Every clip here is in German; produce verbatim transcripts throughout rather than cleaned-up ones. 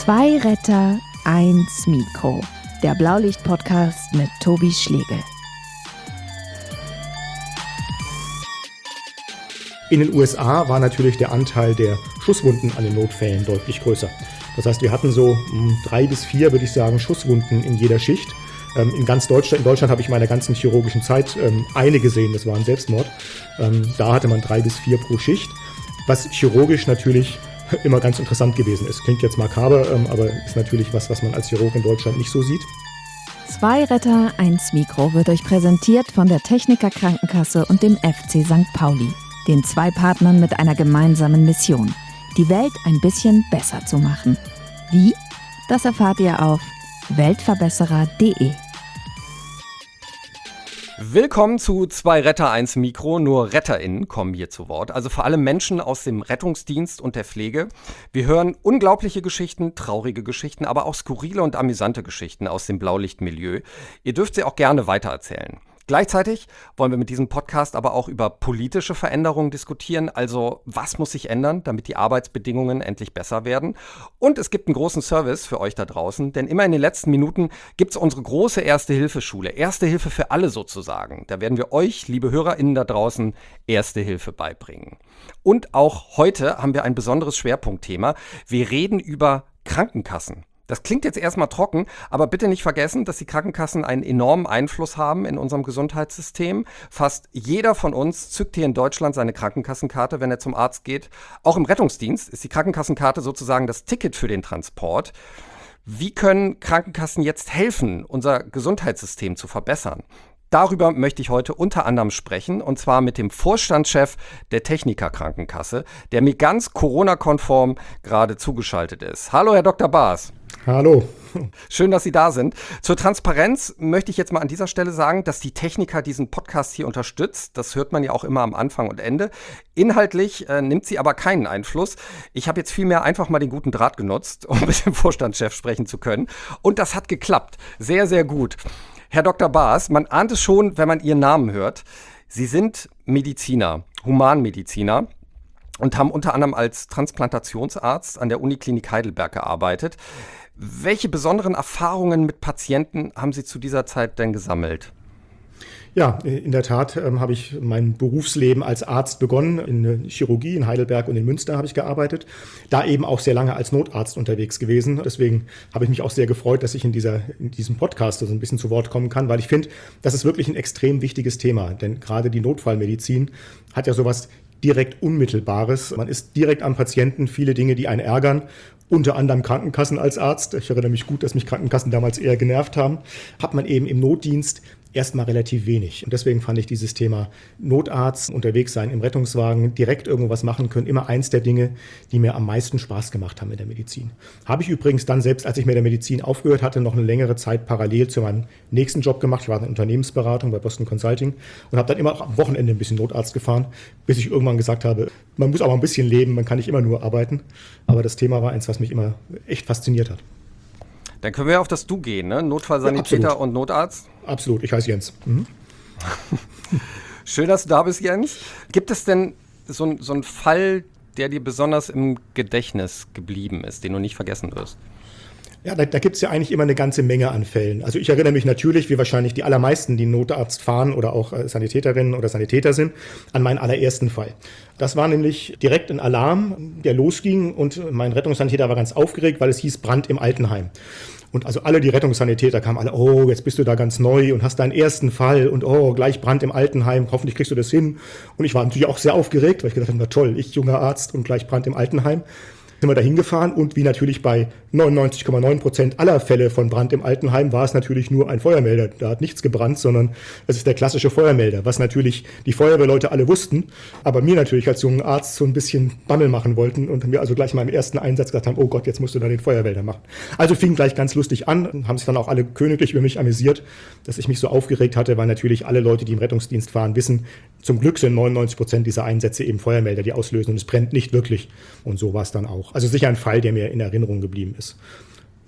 Zwei Retter, eins Mikro. Der Blaulicht-Podcast mit Tobi Schlegel. In den U S A war natürlich der Anteil der Schusswunden an den Notfällen deutlich größer. Das heißt, wir hatten so drei bis vier, würde ich sagen, Schusswunden in jeder Schicht. In ganz Deutschland, in Deutschland habe ich in meiner ganzen chirurgischen Zeit eine gesehen, das war ein Selbstmord. Da hatte man drei bis vier pro Schicht, was chirurgisch natürlich immer ganz interessant gewesen ist. Klingt jetzt makaber, aber ist natürlich was, was man als Chirurg in Deutschland nicht so sieht. Zwei Retter, eins Mikro wird euch präsentiert von der Techniker Krankenkasse und dem F C Sankt Pauli, den zwei Partnern mit einer gemeinsamen Mission, die Welt ein bisschen besser zu machen. Wie? Das erfahrt ihr auf weltverbesserer punkt de. Willkommen zu Zwei Retter, eins Mikro. Nur RetterInnen kommen hier zu Wort, also vor allem Menschen aus dem Rettungsdienst und der Pflege. Wir hören unglaubliche Geschichten, traurige Geschichten, aber auch skurrile und amüsante Geschichten aus dem Blaulichtmilieu. Ihr dürft sie auch gerne weitererzählen. Gleichzeitig wollen wir mit diesem Podcast aber auch über politische Veränderungen diskutieren, also was muss sich ändern, damit die Arbeitsbedingungen endlich besser werden. Und es gibt einen großen Service für euch da draußen, denn immer in den letzten Minuten gibt es unsere große Erste-Hilfe-Schule, Erste Hilfe für alle sozusagen. Da werden wir euch, liebe HörerInnen da draußen, Erste Hilfe beibringen. Und auch heute haben wir ein besonderes Schwerpunktthema. Wir reden über Krankenkassen. Das klingt jetzt erstmal trocken, aber bitte nicht vergessen, dass die Krankenkassen einen enormen Einfluss haben in unserem Gesundheitssystem. Fast jeder von uns zückt hier in Deutschland seine Krankenkassenkarte, wenn er zum Arzt geht. Auch im Rettungsdienst ist die Krankenkassenkarte sozusagen das Ticket für den Transport. Wie können Krankenkassen jetzt helfen, unser Gesundheitssystem zu verbessern? Darüber möchte ich heute unter anderem sprechen, und zwar mit dem Vorstandschef der Techniker Krankenkasse, der mir ganz Corona-konform gerade zugeschaltet ist. Hallo, Herr Doktor Baas. Hallo. Schön, dass Sie da sind. Zur Transparenz möchte ich jetzt mal an dieser Stelle sagen, dass die Techniker diesen Podcast hier unterstützt. Das hört man ja auch immer am Anfang und Ende. Inhaltlich äh, nimmt sie aber keinen Einfluss. Ich habe jetzt vielmehr einfach mal den guten Draht genutzt, um mit dem Vorstandschef sprechen zu können. Und das hat geklappt. Sehr, sehr gut. Herr Doktor Baas, man ahnt es schon, wenn man Ihren Namen hört. Sie sind Mediziner, Humanmediziner und haben unter anderem als Transplantationsarzt an der Uniklinik Heidelberg gearbeitet. Welche besonderen Erfahrungen mit Patienten haben Sie zu dieser Zeit denn gesammelt? Ja, in der Tat ähm, habe ich mein Berufsleben als Arzt begonnen. In der Chirurgie in Heidelberg und in Münster habe ich gearbeitet. Da eben auch sehr lange als Notarzt unterwegs gewesen. Deswegen habe ich mich auch sehr gefreut, dass ich in, dieser, in diesem Podcast so ein bisschen zu Wort kommen kann, weil ich finde, das ist wirklich ein extrem wichtiges Thema. Denn gerade die Notfallmedizin hat ja sowas direkt Unmittelbares. Man ist direkt am Patienten, viele Dinge, die einen ärgern. Unter anderem Krankenkassen als Arzt. Ich erinnere mich gut, dass mich Krankenkassen damals eher genervt haben. Hat man eben im Notdienst erstmal relativ wenig. Und deswegen fand ich dieses Thema Notarzt, unterwegs sein im Rettungswagen, direkt irgendwas machen können, immer eins der Dinge, die mir am meisten Spaß gemacht haben in der Medizin. Habe ich übrigens dann, selbst als ich mit der Medizin aufgehört hatte, noch eine längere Zeit parallel zu meinem nächsten Job gemacht. Ich war in der Unternehmensberatung bei Boston Consulting und habe dann immer auch am Wochenende ein bisschen Notarzt gefahren, bis ich irgendwann gesagt habe, man muss aber ein bisschen leben, man kann nicht immer nur arbeiten. Aber das Thema war eins, was mich immer echt fasziniert hat. Dann können wir auf das Du gehen, ne? Notfallsanitäter ja, und Notarzt. Absolut, ich heiße Jens. Mhm. Schön, dass du da bist, Jens. Gibt es denn so, so einen Fall, der dir besonders im Gedächtnis geblieben ist, den du nicht vergessen wirst? Ja, da, da gibt es ja eigentlich immer eine ganze Menge an Fällen. Also ich erinnere mich natürlich, wie wahrscheinlich die allermeisten, die Notarzt fahren oder auch äh, Sanitäterinnen oder Sanitäter sind, an meinen allerersten Fall. Das war nämlich direkt ein Alarm, der losging, und mein Rettungssanitäter war ganz aufgeregt, weil es hieß Brand im Altenheim. Und also alle die Rettungssanitäter kamen alle, oh, jetzt bist du da ganz neu und hast deinen ersten Fall und oh, gleich Brand im Altenheim, hoffentlich kriegst du das hin. Und ich war natürlich auch sehr aufgeregt, weil ich gedacht habe, na toll, ich junger Arzt und gleich Brand im Altenheim. Sind wir da hingefahren, und wie natürlich bei neunundneunzig Komma neun Prozent aller Fälle von Brand im Altenheim war es natürlich nur ein Feuermelder. Da hat nichts gebrannt, sondern es ist der klassische Feuermelder, was natürlich die Feuerwehrleute alle wussten, aber mir natürlich als jungen Arzt so ein bisschen Bammel machen wollten und mir also gleich mal im ersten Einsatz gesagt haben, oh Gott, jetzt musst du da den Feuermelder machen. Also fing gleich ganz lustig an, haben sich dann auch alle königlich über mich amüsiert, dass ich mich so aufgeregt hatte, weil natürlich alle Leute, die im Rettungsdienst fahren, wissen, zum Glück sind neunundneunzig Prozent dieser Einsätze eben Feuermelder, die auslösen, und es brennt nicht wirklich. Und so war es dann auch. Also sicher ein Fall, der mir in Erinnerung geblieben ist.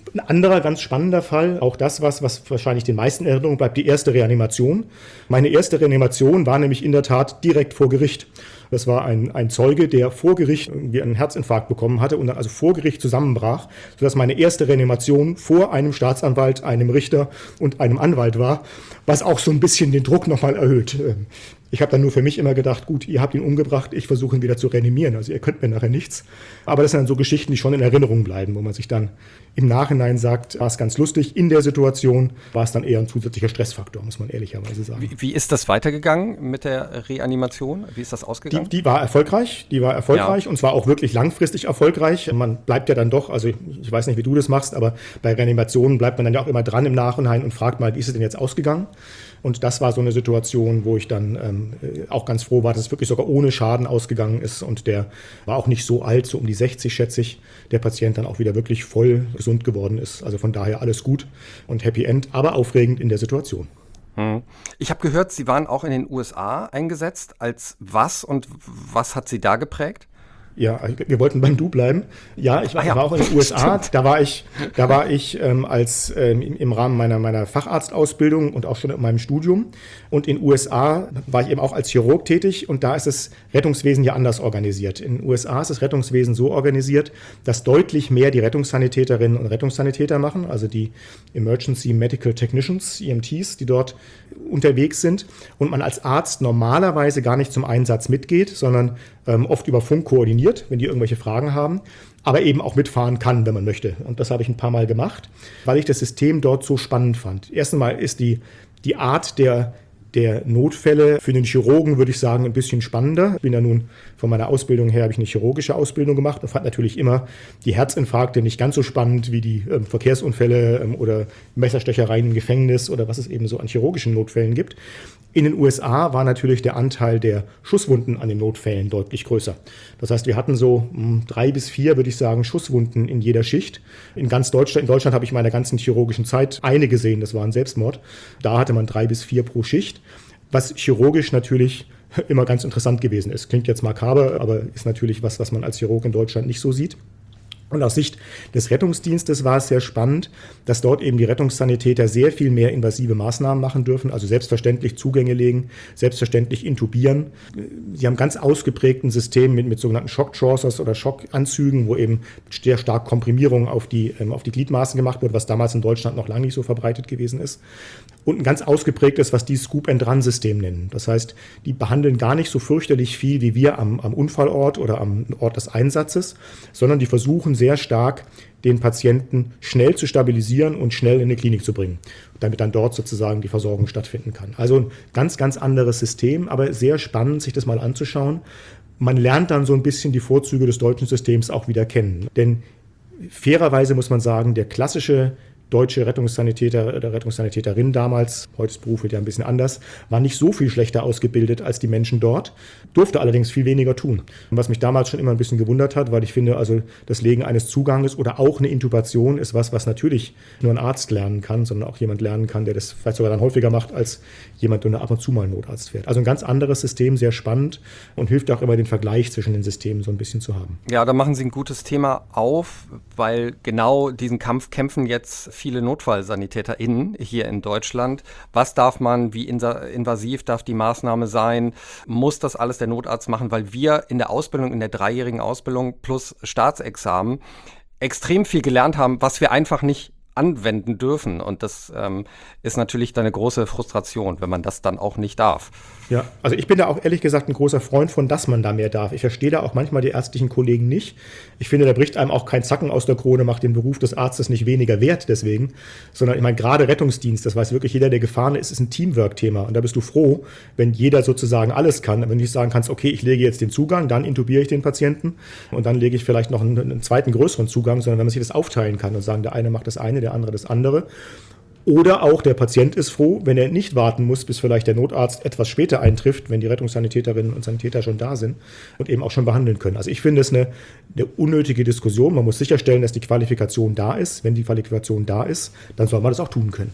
Ein anderer ganz spannender Fall, auch das, was, was wahrscheinlich den meisten in Erinnerung bleibt, die erste Reanimation. Meine erste Reanimation war nämlich in der Tat direkt vor Gericht. Das war ein, ein Zeuge, der vor Gericht irgendwie einen Herzinfarkt bekommen hatte und dann also vor Gericht zusammenbrach, sodass meine erste Reanimation vor einem Staatsanwalt, einem Richter und einem Anwalt war, was auch so ein bisschen den Druck nochmal erhöht. Ich habe dann nur für mich immer gedacht, gut, ihr habt ihn umgebracht, ich versuche ihn wieder zu reanimieren, also ihr könnt mir nachher nichts. Aber das sind dann so Geschichten, die schon in Erinnerung bleiben, wo man sich dann im Nachhinein sagt, war es ganz lustig. In der Situation war es dann eher ein zusätzlicher Stressfaktor, muss man ehrlicherweise sagen. Wie, wie ist das weitergegangen mit der Reanimation? Wie ist das ausgegangen? Die, die war erfolgreich, die war erfolgreich ja. Und zwar auch wirklich langfristig erfolgreich. Man bleibt ja dann doch, also ich, ich weiß nicht, wie du das machst, aber bei Reanimationen bleibt man dann ja auch immer dran im Nachhinein und fragt mal, wie ist es denn jetzt ausgegangen? Und das war so eine Situation, wo ich dann ähm, auch ganz froh war, dass es wirklich sogar ohne Schaden ausgegangen ist. Und der war auch nicht so alt, so um die sechzig schätze ich, der Patient dann auch wieder wirklich voll gesund geworden ist. Also von daher alles gut und Happy End, aber aufregend in der Situation. Hm. Ich habe gehört, Sie waren auch in den U S A eingesetzt. Als was und was hat Sie da geprägt? Ja, wir wollten beim Du bleiben. Ja, ich war, ah ja. war auch in den U S A. Da war ich, da war ich ähm, als ähm, im Rahmen meiner meiner Facharztausbildung und auch schon in meinem Studium. Und in den U S A war ich eben auch als Chirurg tätig. Und da ist das Rettungswesen ja anders organisiert. In den U S A ist das Rettungswesen so organisiert, dass deutlich mehr die Rettungssanitäterinnen und Rettungssanitäter machen, also die Emergency Medical Technicians, E M Ts, die dort unterwegs sind. Und man als Arzt normalerweise gar nicht zum Einsatz mitgeht, sondern ähm, oft über Funk koordiniert, wenn die irgendwelche Fragen haben, aber eben auch mitfahren kann, wenn man möchte. Und das habe ich ein paar Mal gemacht, weil ich das System dort so spannend fand. Erstens mal ist die, die Art der, der Notfälle für den Chirurgen, würde ich sagen, ein bisschen spannender. Ich bin ja nun von meiner Ausbildung her, habe ich eine chirurgische Ausbildung gemacht und fand natürlich immer die Herzinfarkte nicht ganz so spannend wie die ähm, Verkehrsunfälle ähm, oder Messerstechereien im Gefängnis oder was es eben so an chirurgischen Notfällen gibt. In den U S A war natürlich der Anteil der Schusswunden an den Notfällen deutlich größer. Das heißt, wir hatten so mh, drei bis vier, würde ich sagen, Schusswunden in jeder Schicht. In ganz Deutschland, in Deutschland habe ich in meiner ganzen chirurgischen Zeit eine gesehen, das war ein Selbstmord. Da hatte man drei bis vier pro Schicht, was chirurgisch natürlich immer ganz interessant gewesen ist. Klingt jetzt makaber, aber ist natürlich was, was man als Chirurg in Deutschland nicht so sieht. Und aus Sicht des Rettungsdienstes war es sehr spannend, dass dort eben die Rettungssanitäter sehr viel mehr invasive Maßnahmen machen dürfen, also selbstverständlich Zugänge legen, selbstverständlich intubieren. Sie haben ganz ausgeprägten System mit, mit sogenannten Shock-Trousers oder Schockanzügen, wo eben sehr stark Komprimierung auf die, ähm, auf die Gliedmaßen gemacht wird, was damals in Deutschland noch lange nicht so verbreitet gewesen ist. Und ein ganz ausgeprägtes, was die Scoop-and-Run-System nennen. Das heißt, die behandeln gar nicht so fürchterlich viel wie wir am, am Unfallort oder am Ort des Einsatzes, sondern die versuchen sehr stark, den Patienten schnell zu stabilisieren und schnell in eine Klinik zu bringen, damit dann dort sozusagen die Versorgung stattfinden kann. Also ein ganz, ganz anderes System, aber sehr spannend, sich das mal anzuschauen. Man lernt dann so ein bisschen die Vorzüge des deutschen Systems auch wieder kennen. Denn fairerweise muss man sagen, der klassische deutsche Rettungssanitäter oder Rettungssanitäterin damals, heute ist Beruf ja ein bisschen anders, war nicht so viel schlechter ausgebildet als die Menschen dort, durfte allerdings viel weniger tun. Und was mich damals schon immer ein bisschen gewundert hat, weil ich finde, also das Legen eines Zuganges oder auch eine Intubation ist was, was natürlich nur ein Arzt lernen kann, sondern auch jemand lernen kann, der das vielleicht sogar dann häufiger macht, als jemand, der ab und zu mal einen Notarzt fährt. Also ein ganz anderes System, sehr spannend und hilft auch immer, den Vergleich zwischen den Systemen so ein bisschen zu haben. Ja, da machen Sie ein gutes Thema auf, weil genau diesen Kampf kämpfen jetzt viele NotfallsanitäterInnen hier in Deutschland. Was darf man, wie invasiv darf die Maßnahme sein? Muss das alles der Notarzt machen? Weil wir in der Ausbildung, in der dreijährigen Ausbildung plus Staatsexamen extrem viel gelernt haben, was wir einfach nicht anwenden dürfen. Und das ähm, ist natürlich dann eine große Frustration, wenn man das dann auch nicht darf. Ja, also ich bin da auch ehrlich gesagt ein großer Freund von, dass man da mehr darf. Ich verstehe da auch manchmal die ärztlichen Kollegen nicht. Ich finde, da bricht einem auch kein Zacken aus der Krone, macht den Beruf des Arztes nicht weniger wert deswegen, sondern ich meine, gerade Rettungsdienst, das weiß wirklich jeder, der gefahren ist, ist ein Teamwork-Thema. Und da bist du froh, wenn jeder sozusagen alles kann. Wenn du nicht sagen kannst, okay, ich lege jetzt den Zugang, dann intubiere ich den Patienten und dann lege ich vielleicht noch einen, einen zweiten größeren Zugang, sondern wenn man sich das aufteilen kann und sagen, der eine macht das eine, der andere das andere. Oder auch der Patient ist froh, wenn er nicht warten muss, bis vielleicht der Notarzt etwas später eintrifft, wenn die Rettungssanitäterinnen und Sanitäter schon da sind und eben auch schon behandeln können. Also ich finde es eine, eine unnötige Diskussion. Man muss sicherstellen, dass die Qualifikation da ist. Wenn die Qualifikation da ist, dann soll man das auch tun können.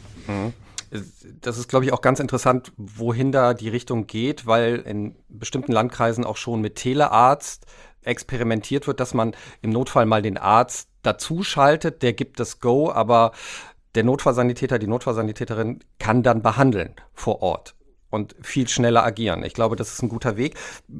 Das ist, glaube ich, auch ganz interessant, wohin da die Richtung geht, weil in bestimmten Landkreisen auch schon mit Telearzt experimentiert wird, dass man im Notfall mal den Arzt dazu schaltet, der gibt das Go, aber der Notfallsanitäter, die Notfallsanitäterin kann dann behandeln vor Ort und viel schneller agieren. Ich glaube, das ist ein guter Weg.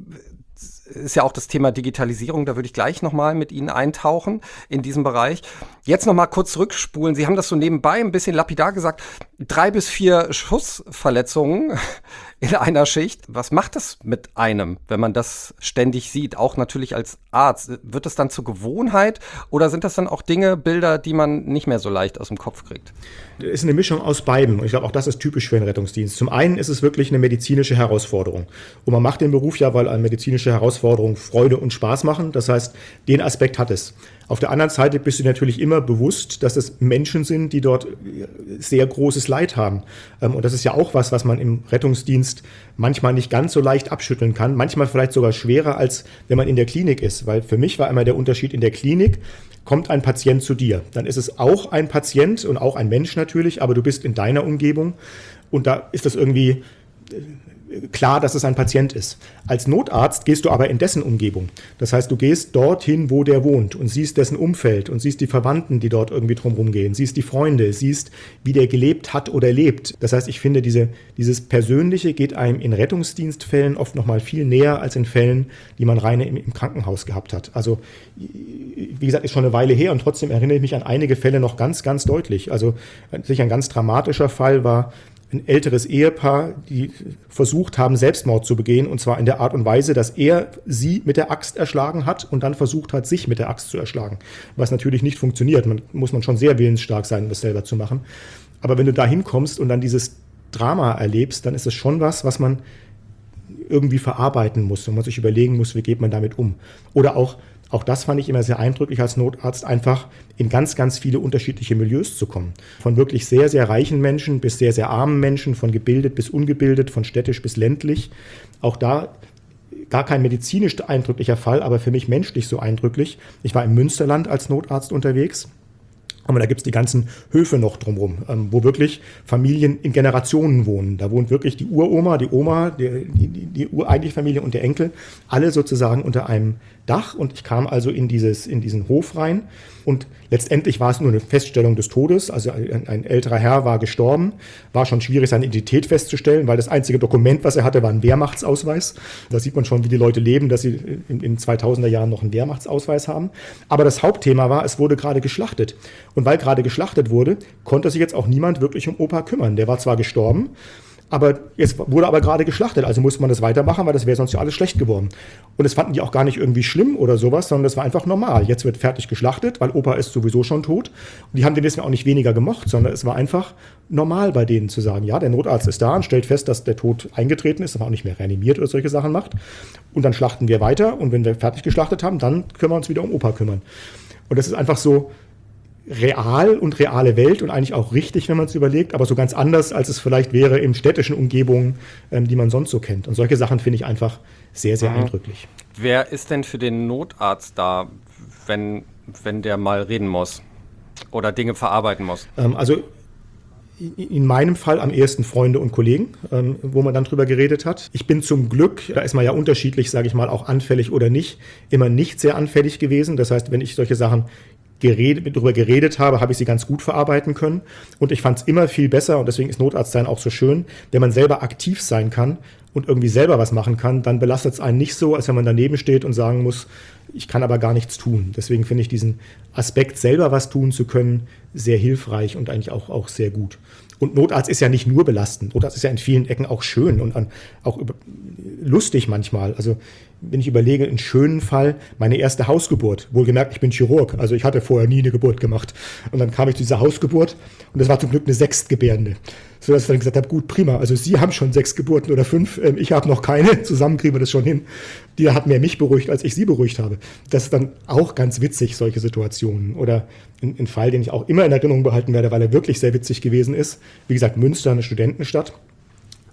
Ist ja auch das Thema Digitalisierung, da würde ich gleich nochmal mit Ihnen eintauchen in diesem Bereich. Jetzt nochmal kurz zurückspulen. Sie haben das so nebenbei ein bisschen lapidar gesagt. Drei bis vier Schussverletzungen in einer Schicht. Was macht das mit einem, wenn man das ständig sieht? Auch natürlich als Arzt. Wird das dann zur Gewohnheit oder sind das dann auch Dinge, Bilder, die man nicht mehr so leicht aus dem Kopf kriegt? Es ist eine Mischung aus beidem. Und ich glaube, auch das ist typisch für den Rettungsdienst. Zum einen ist es wirklich eine medizinische Herausforderung. Und man macht den Beruf ja, weil eine medizinische Herausforderung Freude und Spaß machen. Das heißt, den Aspekt hat es. Auf der anderen Seite bist du natürlich immer bewusst, dass es Menschen sind, die dort sehr großes Leid haben. Und das ist ja auch was, was man im Rettungsdienst manchmal nicht ganz so leicht abschütteln kann. Manchmal vielleicht sogar schwerer, als wenn man in der Klinik ist. Weil für mich war immer der Unterschied: in der Klinik kommt ein Patient zu dir. Dann ist es auch ein Patient und auch ein Mensch natürlich, aber du bist in deiner Umgebung. Und da ist das irgendwie klar, dass es ein Patient ist. Als Notarzt gehst du aber in dessen Umgebung. Das heißt, du gehst dorthin, wo der wohnt und siehst dessen Umfeld und siehst die Verwandten, die dort irgendwie drumherum gehen, siehst die Freunde, siehst, wie der gelebt hat oder lebt. Das heißt, ich finde, diese, dieses Persönliche geht einem in Rettungsdienstfällen oft noch mal viel näher als in Fällen, die man rein im, im Krankenhaus gehabt hat. Also, wie gesagt, ist schon eine Weile her und trotzdem erinnere ich mich an einige Fälle noch ganz, ganz deutlich. Also, sicher ein ganz dramatischer Fall war ein älteres Ehepaar, die versucht haben, Selbstmord zu begehen, und zwar in der Art und Weise, dass er sie mit der Axt erschlagen hat und dann versucht hat, sich mit der Axt zu erschlagen. Was natürlich nicht funktioniert. Man muss man schon sehr willensstark sein, um das selber zu machen. Aber wenn du da hinkommst und dann dieses Drama erlebst, dann ist es schon was, was man irgendwie verarbeiten muss und man sich überlegen muss, wie geht man damit um. Oder auch Auch das fand ich immer sehr eindrücklich als Notarzt, einfach in ganz, ganz viele unterschiedliche Milieus zu kommen. Von wirklich sehr, sehr reichen Menschen bis sehr, sehr armen Menschen, von gebildet bis ungebildet, von städtisch bis ländlich. Auch da gar kein medizinisch eindrücklicher Fall, aber für mich menschlich so eindrücklich. Ich war im Münsterland als Notarzt unterwegs. Aber da gibt es die ganzen Höfe noch drumherum, ähm, wo wirklich Familien in Generationen wohnen. Da wohnt wirklich die Uroma, die Oma, die, die, die ureigentliche Familie und der Enkel, alle sozusagen unter einem Dach. Und ich kam also in, dieses, in diesen Hof rein. Und letztendlich war es nur eine Feststellung des Todes. Also ein, ein älterer Herr war gestorben. War schon schwierig, seine Identität festzustellen, weil das einzige Dokument, was er hatte, war ein Wehrmachtsausweis. Da sieht man schon, wie die Leute leben, dass sie in den zweitausender Jahren noch einen Wehrmachtsausweis haben. Aber das Hauptthema war, es wurde gerade geschlachtet. Und weil gerade geschlachtet wurde, konnte sich jetzt auch niemand wirklich um Opa kümmern. Der war zwar gestorben, aber jetzt wurde aber gerade geschlachtet, also musste man das weitermachen, weil das wäre sonst ja alles schlecht geworden. Und das fanden die auch gar nicht irgendwie schlimm oder sowas, sondern das war einfach normal. Jetzt wird fertig geschlachtet, weil Opa ist sowieso schon tot. Und die haben den deswegen auch nicht weniger gemocht, sondern es war einfach normal bei denen zu sagen, ja, der Notarzt ist da und stellt fest, dass der Tod eingetreten ist, aber auch nicht mehr reanimiert oder solche Sachen macht. Und dann schlachten wir weiter und wenn wir fertig geschlachtet haben, dann können wir uns wieder um Opa kümmern. Und das ist einfach so real und reale Welt und eigentlich auch richtig, wenn man es überlegt, aber so ganz anders, als es vielleicht wäre in städtischen Umgebungen, ähm, die man sonst so kennt. Und solche Sachen finde ich einfach sehr, sehr mhm. eindrücklich. Wer ist denn für den Notarzt da, wenn, wenn der mal reden muss oder Dinge verarbeiten muss? Ähm, also in meinem Fall am ehesten Freunde und Kollegen, ähm, wo man dann drüber geredet hat. Ich bin zum Glück, da ist man ja unterschiedlich, sage ich mal, auch anfällig oder nicht, immer nicht sehr anfällig gewesen. Das heißt, wenn ich solche Sachen Geredet, darüber geredet habe, habe ich sie ganz gut verarbeiten können. Und ich fand es immer viel besser, und deswegen ist Notarztsein auch so schön, wenn man selber aktiv sein kann und irgendwie selber was machen kann, dann belastet es einen nicht so, als wenn man daneben steht und sagen muss, ich kann aber gar nichts tun. Deswegen finde ich diesen Aspekt, selber was tun zu können, sehr hilfreich und eigentlich auch, auch sehr gut. Und Notarzt ist ja nicht nur belastend. Notarzt ist ja in vielen Ecken auch schön und auch lustig manchmal. Also wenn ich überlege, einen schönen Fall, meine erste Hausgeburt. Wohlgemerkt, ich bin Chirurg, also ich hatte vorher nie eine Geburt gemacht. Und dann kam ich zu dieser Hausgeburt und das war zum Glück eine Sechstgebärende. Sodass ich dann gesagt habe, gut, prima, also Sie haben schon sechs Geburten oder fünf, ich habe noch keine, zusammen kriegen wir das schon hin. Die hat mehr mich beruhigt, als ich sie beruhigt habe. Das ist dann auch ganz witzig, solche Situationen. Oder ein, ein Fall, den ich auch immer in Erinnerung behalten werde, weil er wirklich sehr witzig gewesen ist. Wie gesagt, Münster, eine Studentenstadt.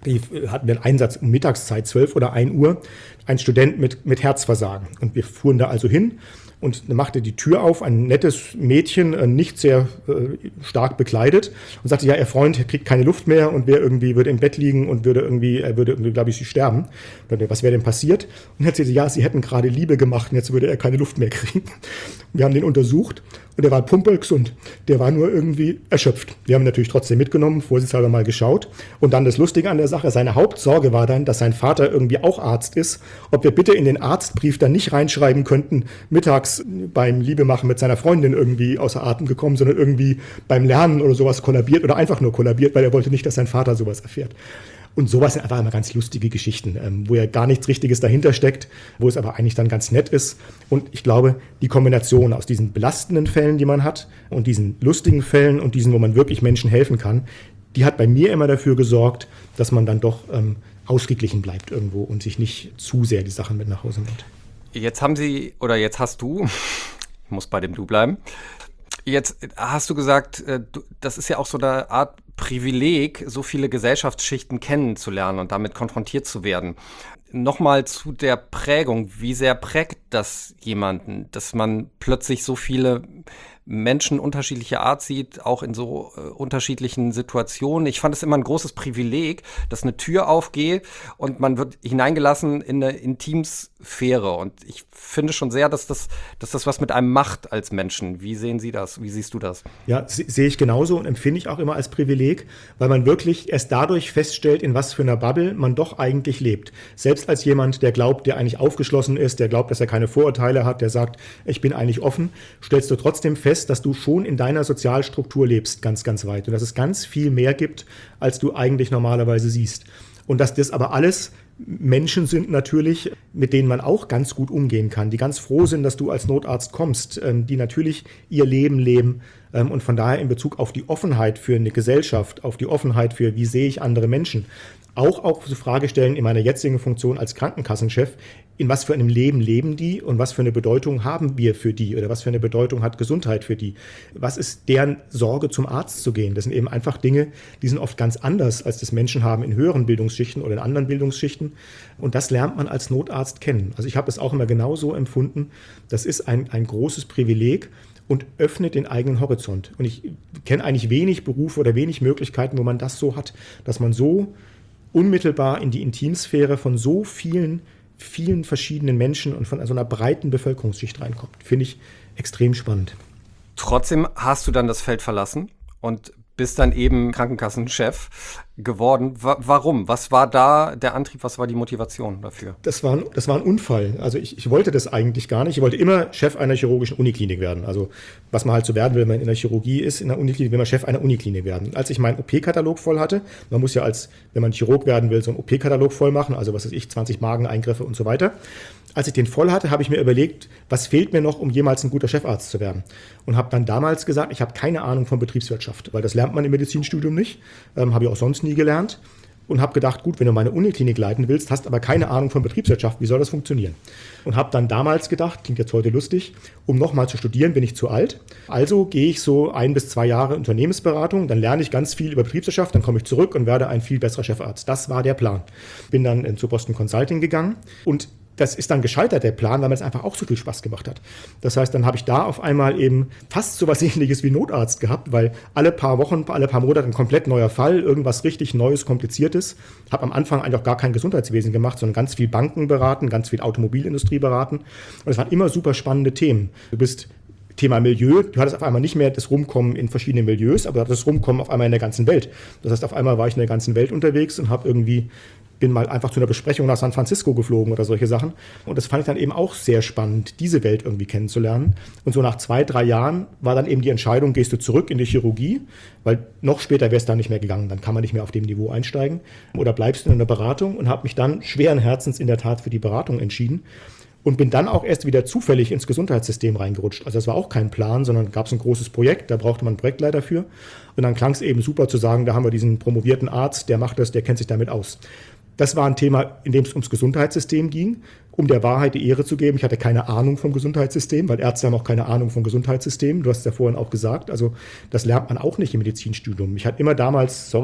Die hatten wir einen Einsatz um Mittagszeit, zwölf oder ein Uhr, ein Student mit, mit Herzversagen. Und wir fuhren da also hin und machte die Tür auf, ein nettes Mädchen, nicht sehr äh, stark bekleidet, und sagte, ja, ihr Freund kriegt keine Luft mehr und wäre irgendwie, würde im Bett liegen und würde irgendwie, er würde irgendwie, glaube ich, sterben. Und was wäre denn passiert? Und er sagte, ja, sie hätten gerade Liebe gemacht und jetzt würde er keine Luft mehr kriegen. Wir haben den untersucht und der war pumpergesund. Der war nur irgendwie erschöpft. Wir haben ihn natürlich trotzdem mitgenommen, vorsichtshalber mal geschaut. Und dann das Lustige an der Sache, seine Hauptsorge war dann, dass sein Vater irgendwie auch Arzt ist, ob wir bitte in den Arztbrief dann nicht reinschreiben könnten, mittags beim Liebemachen mit seiner Freundin irgendwie außer Atem gekommen, sondern irgendwie beim Lernen oder sowas kollabiert oder einfach nur kollabiert, weil er wollte nicht, dass sein Vater sowas erfährt. Und sowas sind einfach immer ganz lustige Geschichten, ähm, wo ja gar nichts Richtiges dahinter steckt, wo es aber eigentlich dann ganz nett ist. Und ich glaube, die Kombination aus diesen belastenden Fällen, die man hat, und diesen lustigen Fällen und diesen, wo man wirklich Menschen helfen kann, die hat bei mir immer dafür gesorgt, dass man dann doch ähm, ausgeglichen bleibt irgendwo und sich nicht zu sehr die Sachen mit nach Hause nimmt. Jetzt haben Sie, oder jetzt hast du, ich muss bei dem Du bleiben, jetzt hast du gesagt, das ist ja auch so eine Art Privileg, so viele Gesellschaftsschichten kennenzulernen und damit konfrontiert zu werden. Nochmal zu der Prägung. Wie sehr prägt das jemanden, dass man plötzlich so viele Menschen unterschiedlicher Art sieht, auch in so äh, unterschiedlichen Situationen? Ich fand es immer ein großes Privileg, dass eine Tür aufgeht und man wird hineingelassen in eine Intimsphäre. Und ich finde schon sehr, dass das, dass das was mit einem macht als Menschen. Wie sehen Sie das? Wie siehst du das? Ja, sehe ich genauso und empfinde ich auch immer als Privileg, weil man wirklich erst dadurch feststellt, in was für einer Bubble man doch eigentlich lebt. Selbst als jemand, der glaubt, der eigentlich aufgeschlossen ist, der glaubt, dass er keine Vorurteile hat, der sagt, ich bin eigentlich offen, stellst du trotzdem fest, dass du schon in deiner Sozialstruktur lebst, ganz, ganz weit. Und dass es ganz viel mehr gibt, als du eigentlich normalerweise siehst. Und dass das aber alles Menschen sind natürlich, mit denen man auch ganz gut umgehen kann, die ganz froh sind, dass du als Notarzt kommst, die natürlich ihr Leben leben. Und von daher in Bezug auf die Offenheit für eine Gesellschaft, auf die Offenheit für, wie sehe ich andere Menschen, auch auch die Frage stellen in meiner jetzigen Funktion als Krankenkassenchef, in was für einem Leben leben die und was für eine Bedeutung haben wir für die oder was für eine Bedeutung hat Gesundheit für die? Was ist deren Sorge, zum Arzt zu gehen? Das sind eben einfach Dinge, die sind oft ganz anders, als das Menschen haben in höheren Bildungsschichten oder in anderen Bildungsschichten. Und das lernt man als Notarzt kennen. Also ich habe es auch immer genauso empfunden. Das ist ein, ein großes Privileg und öffnet den eigenen Horizont. Und ich kenne eigentlich wenig Berufe oder wenig Möglichkeiten, wo man das so hat, dass man so unmittelbar in die Intimsphäre von so vielen, vielen verschiedenen Menschen und von so einer breiten Bevölkerungsschicht reinkommt. Finde ich extrem spannend. Trotzdem hast du dann das Feld verlassen und bist dann eben Krankenkassenchef geworden. Wa- warum? Was war da der Antrieb, was war die Motivation dafür? Das war, das war ein Unfall. Also ich, ich wollte das eigentlich gar nicht. Ich wollte immer Chef einer chirurgischen Uniklinik werden. Also was man halt so werden will, wenn man in der Chirurgie ist, in der Uniklinik will man Chef einer Uniklinik werden. Als ich meinen O P-Katalog voll hatte, man muss ja als, wenn man Chirurg werden will, so einen O P-Katalog voll machen, also was weiß ich, zwanzig Mageneingriffe und so weiter. Als ich den voll hatte, habe ich mir überlegt, was fehlt mir noch, um jemals ein guter Chefarzt zu werden? Und habe dann damals gesagt, ich habe keine Ahnung von Betriebswirtschaft, weil das lernt man im Medizinstudium nicht, ähm, habe ich auch sonst nie gelernt. Und habe gedacht, gut, wenn du meine Uniklinik leiten willst, hast aber keine Ahnung von Betriebswirtschaft, wie soll das funktionieren? Und habe dann damals gedacht, klingt jetzt heute lustig, um nochmal zu studieren, bin ich zu alt. Also gehe ich so ein bis zwei Jahre Unternehmensberatung, dann lerne ich ganz viel über Betriebswirtschaft, dann komme ich zurück und werde ein viel besserer Chefarzt. Das war der Plan. Bin dann zu Boston Consulting gegangen und das ist dann gescheitert, der Plan, weil mir das einfach auch so viel Spaß gemacht hat. Das heißt, dann habe ich da auf einmal eben fast so was Ähnliches wie Notarzt gehabt, weil alle paar Wochen, alle paar Monate ein komplett neuer Fall, irgendwas richtig Neues, Kompliziertes. Habe am Anfang eigentlich auch gar kein Gesundheitswesen gemacht, sondern ganz viel Banken beraten, ganz viel Automobilindustrie beraten. Und es waren immer super spannende Themen. Du bist Thema Milieu, du hattest auf einmal nicht mehr das Rumkommen in verschiedenen Milieus, aber du hattest das Rumkommen auf einmal in der ganzen Welt. Das heißt, auf einmal war ich in der ganzen Welt unterwegs und habe irgendwie bin mal einfach zu einer Besprechung nach San Francisco geflogen oder solche Sachen. Und das fand ich dann eben auch sehr spannend, diese Welt irgendwie kennenzulernen. Und so nach zwei, drei Jahren war dann eben die Entscheidung, gehst du zurück in die Chirurgie, weil noch später wäre es dann nicht mehr gegangen, dann kann man nicht mehr auf dem Niveau einsteigen. Oder bleibst du in der Beratung und habe mich dann schweren Herzens in der Tat für die Beratung entschieden. Und bin dann auch erst wieder zufällig ins Gesundheitssystem reingerutscht. Also das war auch kein Plan, sondern gab es ein großes Projekt, da brauchte man einen Projektleiter für. Und dann klang es eben super zu sagen, da haben wir diesen promovierten Arzt, der macht das, der kennt sich damit aus. Das war ein Thema, in dem es ums Gesundheitssystem ging, um der Wahrheit die Ehre zu geben. Ich hatte keine Ahnung vom Gesundheitssystem, weil Ärzte haben auch keine Ahnung vom Gesundheitssystem. Du hast es ja vorhin auch gesagt, also das lernt man auch nicht im Medizinstudium. Ich hatte immer damals, sorry,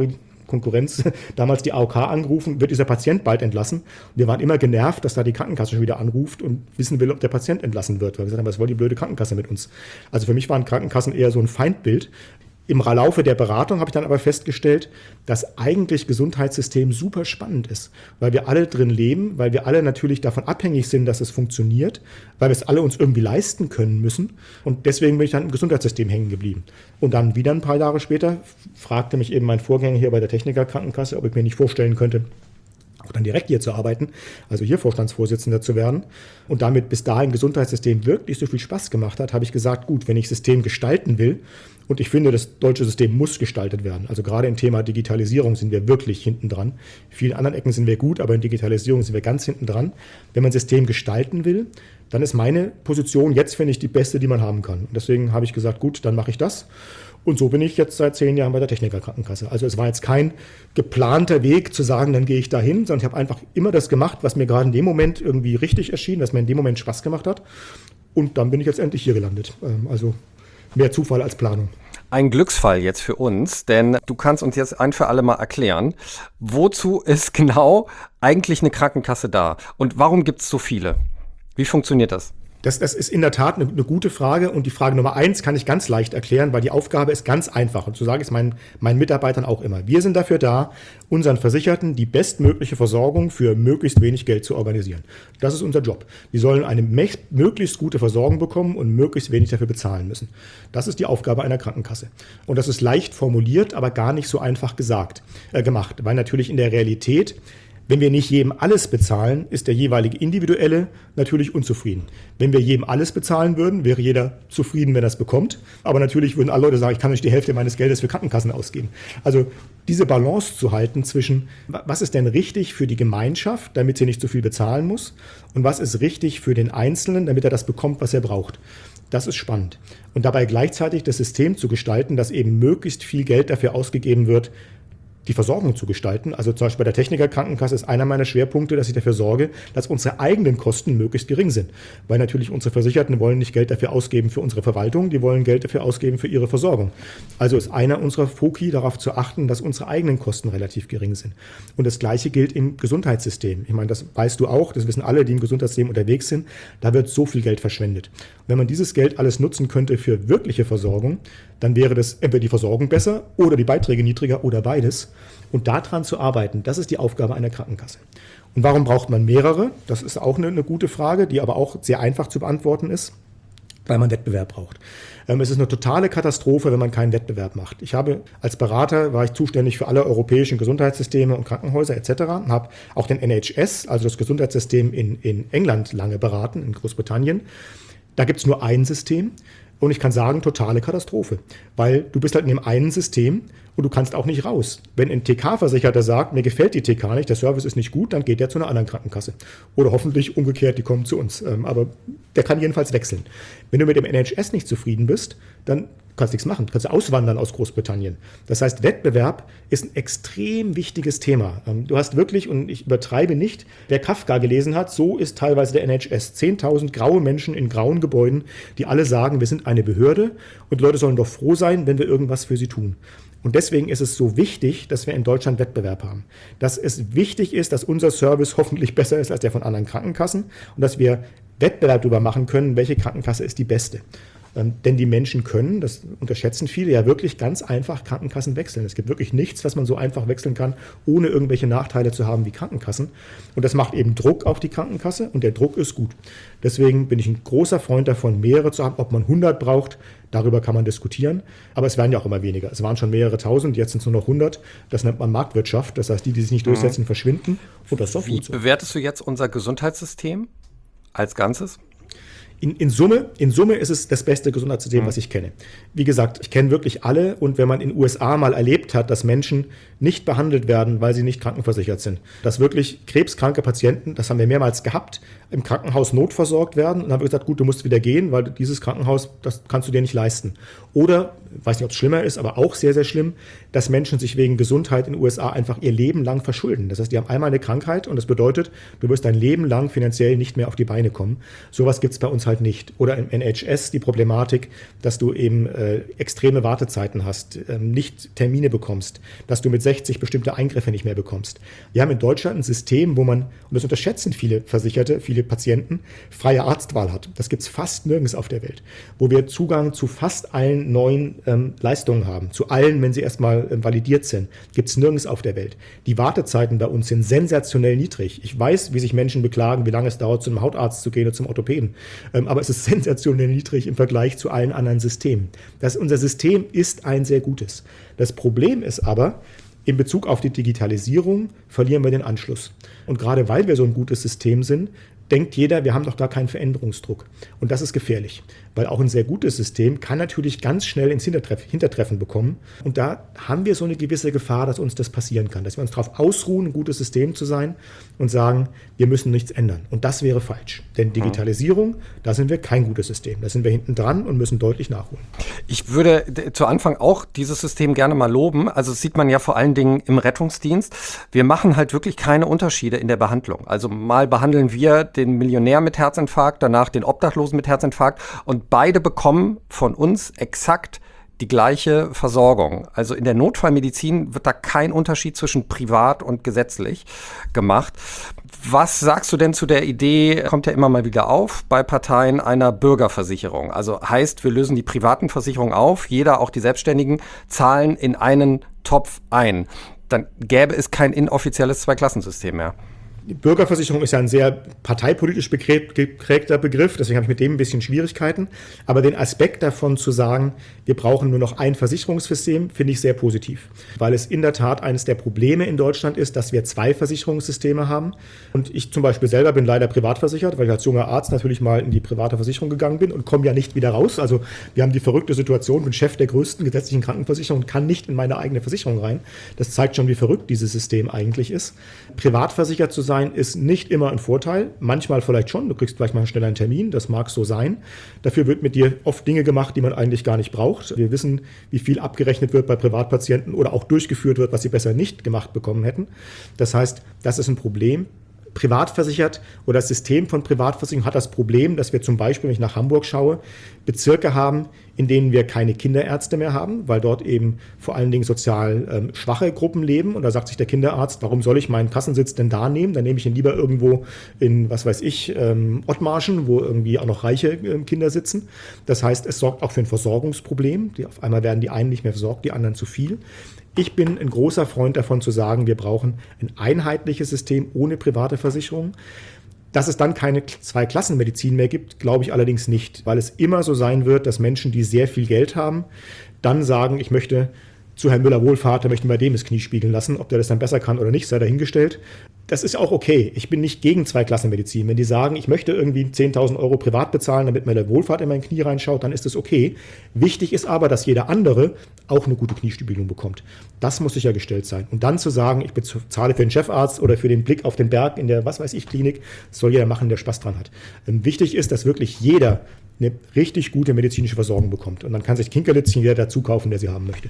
Konkurrenz, damals die A O K angerufen, wird dieser Patient bald entlassen. Und wir waren immer genervt, dass da die Krankenkasse schon wieder anruft und wissen will, ob der Patient entlassen wird. Weil wir gesagt haben, was wollt die blöde Krankenkasse mit uns? Also für mich waren Krankenkassen eher so ein Feindbild. Im Laufe der Beratung habe ich dann aber festgestellt, dass eigentlich Gesundheitssystem super spannend ist, weil wir alle drin leben, weil wir alle natürlich davon abhängig sind, dass es funktioniert, weil wir es alle uns irgendwie leisten können müssen. Und deswegen bin ich dann im Gesundheitssystem hängen geblieben. Und dann wieder ein paar Jahre später fragte mich eben mein Vorgänger hier bei der Techniker Krankenkasse, ob ich mir nicht vorstellen könnte, auch dann direkt hier zu arbeiten, also hier Vorstandsvorsitzender zu werden. Und damit bis dahin Gesundheitssystem wirklich so viel Spaß gemacht hat, habe ich gesagt, gut, wenn ich System gestalten will, und ich finde, das deutsche System muss gestaltet werden. Also gerade im Thema Digitalisierung sind wir wirklich hinten dran. In vielen anderen Ecken sind wir gut, aber in Digitalisierung sind wir ganz hinten dran. Wenn man System gestalten will, dann ist meine Position jetzt, finde ich, die beste, die man haben kann. Und deswegen habe ich gesagt, gut, dann mache ich das. Und so bin ich jetzt seit zehn Jahren bei der Techniker Krankenkasse. Also es war jetzt kein geplanter Weg zu sagen, dann gehe ich da hin, sondern ich habe einfach immer das gemacht, was mir gerade in dem Moment irgendwie richtig erschien, was mir in dem Moment Spaß gemacht hat. Und dann bin ich jetzt endlich hier gelandet. Also mehr Zufall als Planung. Ein Glücksfall jetzt für uns, denn du kannst uns jetzt ein für alle Mal erklären, wozu ist genau eigentlich eine Krankenkasse da? Und warum gibt es so viele? Wie funktioniert das? Das, das ist in der Tat eine, eine gute Frage und die Frage Nummer eins kann ich ganz leicht erklären, weil die Aufgabe ist ganz einfach und so sage ich es meinen, meinen Mitarbeitern auch immer. Wir sind dafür da, unseren Versicherten die bestmögliche Versorgung für möglichst wenig Geld zu organisieren. Das ist unser Job. Die sollen eine möglichst gute Versorgung bekommen und möglichst wenig dafür bezahlen müssen. Das ist die Aufgabe einer Krankenkasse. Und das ist leicht formuliert, aber gar nicht so einfach gesagt, äh, gemacht, weil natürlich in der Realität, wenn wir nicht jedem alles bezahlen, ist der jeweilige Individuelle natürlich unzufrieden. Wenn wir jedem alles bezahlen würden, wäre jeder zufrieden, wenn er es bekommt. Aber natürlich würden alle Leute sagen, ich kann nicht die Hälfte meines Geldes für Krankenkassen ausgeben. Also diese Balance zu halten zwischen, was ist denn richtig für die Gemeinschaft, damit sie nicht so viel bezahlen muss, und was ist richtig für den Einzelnen, damit er das bekommt, was er braucht. Das ist spannend. Und dabei gleichzeitig das System zu gestalten, dass eben möglichst viel Geld dafür ausgegeben wird, die Versorgung zu gestalten. Also zum Beispiel bei der Techniker Krankenkasse ist einer meiner Schwerpunkte, dass ich dafür sorge, dass unsere eigenen Kosten möglichst gering sind. Weil natürlich unsere Versicherten wollen nicht Geld dafür ausgeben für unsere Verwaltung, die wollen Geld dafür ausgeben für ihre Versorgung. Also ist einer unserer Foki darauf zu achten, dass unsere eigenen Kosten relativ gering sind. Und das Gleiche gilt im Gesundheitssystem. Ich meine, das weißt du auch, das wissen alle, die im Gesundheitssystem unterwegs sind. Da wird so viel Geld verschwendet. Wenn man dieses Geld alles nutzen könnte für wirkliche Versorgung, dann wäre das entweder die Versorgung besser oder die Beiträge niedriger oder beides. Und daran zu arbeiten, das ist die Aufgabe einer Krankenkasse. Und warum braucht man mehrere? Das ist auch eine, eine gute Frage, die aber auch sehr einfach zu beantworten ist, weil man Wettbewerb braucht. Ähm, es ist eine totale Katastrophe, wenn man keinen Wettbewerb macht. Ich habe als Berater, war ich zuständig für alle europäischen Gesundheitssysteme und Krankenhäuser et cetera, habe auch den N H S, also das Gesundheitssystem in, in England, lange beraten, in Großbritannien. Da gibt es nur ein System. Und ich kann sagen, totale Katastrophe, weil du bist halt in dem einen System und du kannst auch nicht raus. Wenn ein T K-Versicherter sagt, mir gefällt die T K nicht, der Service ist nicht gut, dann geht der zu einer anderen Krankenkasse. Oder hoffentlich umgekehrt, die kommen zu uns. Aber der kann jedenfalls wechseln. Wenn du mit dem N H S nicht zufrieden bist, dann kannst du nichts machen. Du kannst auswandern aus Großbritannien. Das heißt, Wettbewerb ist ein extrem wichtiges Thema. Du hast wirklich, und ich übertreibe nicht, wer Kafka gelesen hat, so ist teilweise der N H S. zehntausend graue Menschen in grauen Gebäuden, die alle sagen, wir sind eine Behörde und die Leute sollen doch froh sein, wenn wir irgendwas für sie tun. Und deswegen ist es so wichtig, dass wir in Deutschland Wettbewerb haben. Dass es wichtig ist, dass unser Service hoffentlich besser ist als der von anderen Krankenkassen und dass wir Wettbewerb darüber machen können, welche Krankenkasse ist die beste. Ähm, denn die Menschen können, das unterschätzen viele, ja wirklich ganz einfach Krankenkassen wechseln. Es gibt wirklich nichts, was man so einfach wechseln kann, ohne irgendwelche Nachteile zu haben wie Krankenkassen. Und das macht eben Druck auf die Krankenkasse und der Druck ist gut. Deswegen bin ich ein großer Freund davon, mehrere zu haben. Ob man hundert braucht, darüber kann man diskutieren. Aber es werden ja auch immer weniger. Es waren schon mehrere tausend, jetzt sind es nur noch hundert. Das nennt man Marktwirtschaft. Das heißt, die, die sich nicht durchsetzen, verschwinden. Und das ist doch gut so. Wie bewertest du jetzt unser Gesundheitssystem als Ganzes? In, in, Summe, in Summe ist es das beste Gesundheitssystem, was ich kenne. Wie gesagt, ich kenne wirklich alle und wenn man in den U S A mal erlebt hat, dass Menschen nicht behandelt werden, weil sie nicht krankenversichert sind, dass wirklich krebskranke Patienten, das haben wir mehrmals gehabt, im Krankenhaus notversorgt werden und dann haben wir gesagt, gut, du musst wieder gehen, weil dieses Krankenhaus, das kannst du dir nicht leisten. Oder, ich weiß nicht, ob es schlimmer ist, aber auch sehr, sehr schlimm, dass Menschen sich wegen Gesundheit in den U S A einfach ihr Leben lang verschulden. Das heißt, die haben einmal eine Krankheit und das bedeutet, du wirst dein Leben lang finanziell nicht mehr auf die Beine kommen. Sowas gibt es bei uns halt nicht. Oder im N H S die Problematik, dass du eben äh, extreme Wartezeiten hast, ähm, nicht Termine bekommst, dass du mit sechzig bestimmte Eingriffe nicht mehr bekommst. Wir haben in Deutschland ein System, wo man, und das unterschätzen viele Versicherte, viele Patienten, freie Arztwahl hat. Das gibt es fast nirgends auf der Welt, wo wir Zugang zu fast allen neuen ähm, Leistungen haben, zu allen, wenn sie erstmal ähm, validiert sind, gibt es nirgends auf der Welt. Die Wartezeiten bei uns sind sensationell niedrig. Ich weiß, wie sich Menschen beklagen, wie lange es dauert, zu einem Hautarzt zu gehen oder zum Orthopäden. Ähm, aber es ist sensationell niedrig im Vergleich zu allen anderen Systemen. Das, unser System ist ein sehr gutes. Das Problem ist aber, in Bezug auf die Digitalisierung verlieren wir den Anschluss. Und gerade weil wir so ein gutes System sind, denkt jeder, wir haben doch da keinen Veränderungsdruck. Und das ist gefährlich, weil auch ein sehr gutes System kann natürlich ganz schnell ins Hintertreff, Hintertreffen bekommen. Und da haben wir so eine gewisse Gefahr, dass uns das passieren kann, dass wir uns darauf ausruhen, ein gutes System zu sein und sagen, wir müssen nichts ändern. Und das wäre falsch. Denn Digitalisierung, da sind wir kein gutes System. Da sind wir hinten dran und müssen deutlich nachholen. Ich würde zu Anfang auch dieses System gerne mal loben. Also das sieht man ja vor allen Dingen im Rettungsdienst. Wir machen halt wirklich keine Unterschiede in der Behandlung. Also mal behandeln wir den Millionär mit Herzinfarkt, danach den Obdachlosen mit Herzinfarkt und beide bekommen von uns exakt die gleiche Versorgung. Also in der Notfallmedizin wird da kein Unterschied zwischen privat und gesetzlich gemacht. Was sagst du denn zu der Idee, kommt ja immer mal wieder auf, bei Parteien einer Bürgerversicherung? Also heißt, wir lösen die privaten Versicherungen auf, jeder, auch die Selbstständigen, zahlen in einen Topf ein. Dann gäbe es kein inoffizielles Zweiklassensystem mehr. Die Bürgerversicherung ist ja ein sehr parteipolitisch geprägter Begriff, deswegen habe ich mit dem ein bisschen Schwierigkeiten. Aber den Aspekt davon zu sagen, wir brauchen nur noch ein Versicherungssystem, finde ich sehr positiv. Weil es in der Tat eines der Probleme in Deutschland ist, dass wir zwei Versicherungssysteme haben. Und ich zum Beispiel selber bin leider privat versichert, weil ich als junger Arzt natürlich mal in die private Versicherung gegangen bin und komme ja nicht wieder raus. Also wir haben die verrückte Situation, bin Chef der größten gesetzlichen Krankenversicherung und kann nicht in meine eigene Versicherung rein. Das zeigt schon, wie verrückt dieses System eigentlich ist. Privat versichert zu sein, ist nicht immer ein Vorteil, manchmal vielleicht schon, du kriegst vielleicht mal schnell einen Termin, das mag so sein. Dafür wird mit dir oft Dinge gemacht, die man eigentlich gar nicht braucht. Wir wissen, wie viel abgerechnet wird bei Privatpatienten oder auch durchgeführt wird, was sie besser nicht gemacht bekommen hätten. Das heißt, das ist ein Problem. Privatversichert oder das System von Privatversicherung hat das Problem, dass wir zum Beispiel, wenn ich nach Hamburg schaue, Bezirke haben, in denen wir keine Kinderärzte mehr haben, weil dort eben vor allen Dingen sozial ähm, schwache Gruppen leben. Und da sagt sich der Kinderarzt, warum soll ich meinen Kassensitz denn da nehmen? Dann nehme ich ihn lieber irgendwo in, was weiß ich, ähm, Ottmarschen, wo irgendwie auch noch reiche äh, Kinder sitzen. Das heißt, es sorgt auch für ein Versorgungsproblem. Die, auf einmal werden die einen nicht mehr versorgt, die anderen zu viel. Ich bin ein großer Freund davon zu sagen, wir brauchen ein einheitliches System ohne private Versicherung. Dass es dann keine Zweiklassenmedizin mehr gibt, glaube ich allerdings nicht, weil es immer so sein wird, dass Menschen, die sehr viel Geld haben, dann sagen, ich möchte zu Herrn Müller-Wohlfahrt, da möchte ich bei dem das Knie spiegeln lassen. Ob der das dann besser kann oder nicht, sei dahingestellt. Das ist auch okay. Ich bin nicht gegen Zweiklassenmedizin. Wenn die sagen, ich möchte irgendwie zehntausend Euro privat bezahlen, damit Müller-Wohlfahrt in mein Knie reinschaut, dann ist das okay. Wichtig ist aber, dass jeder andere auch eine gute Kniespiegelung bekommt. Das muss sichergestellt sein. Und dann zu sagen, ich bezahle für den Chefarzt oder für den Blick auf den Berg in der, was weiß ich, Klinik, das soll jeder machen, der Spaß dran hat. Ähm, wichtig ist, dass wirklich jeder eine richtig gute medizinische Versorgung bekommt. Und dann kann sich Kinkerlitzchen jeder dazu kaufen, der sie haben möchte.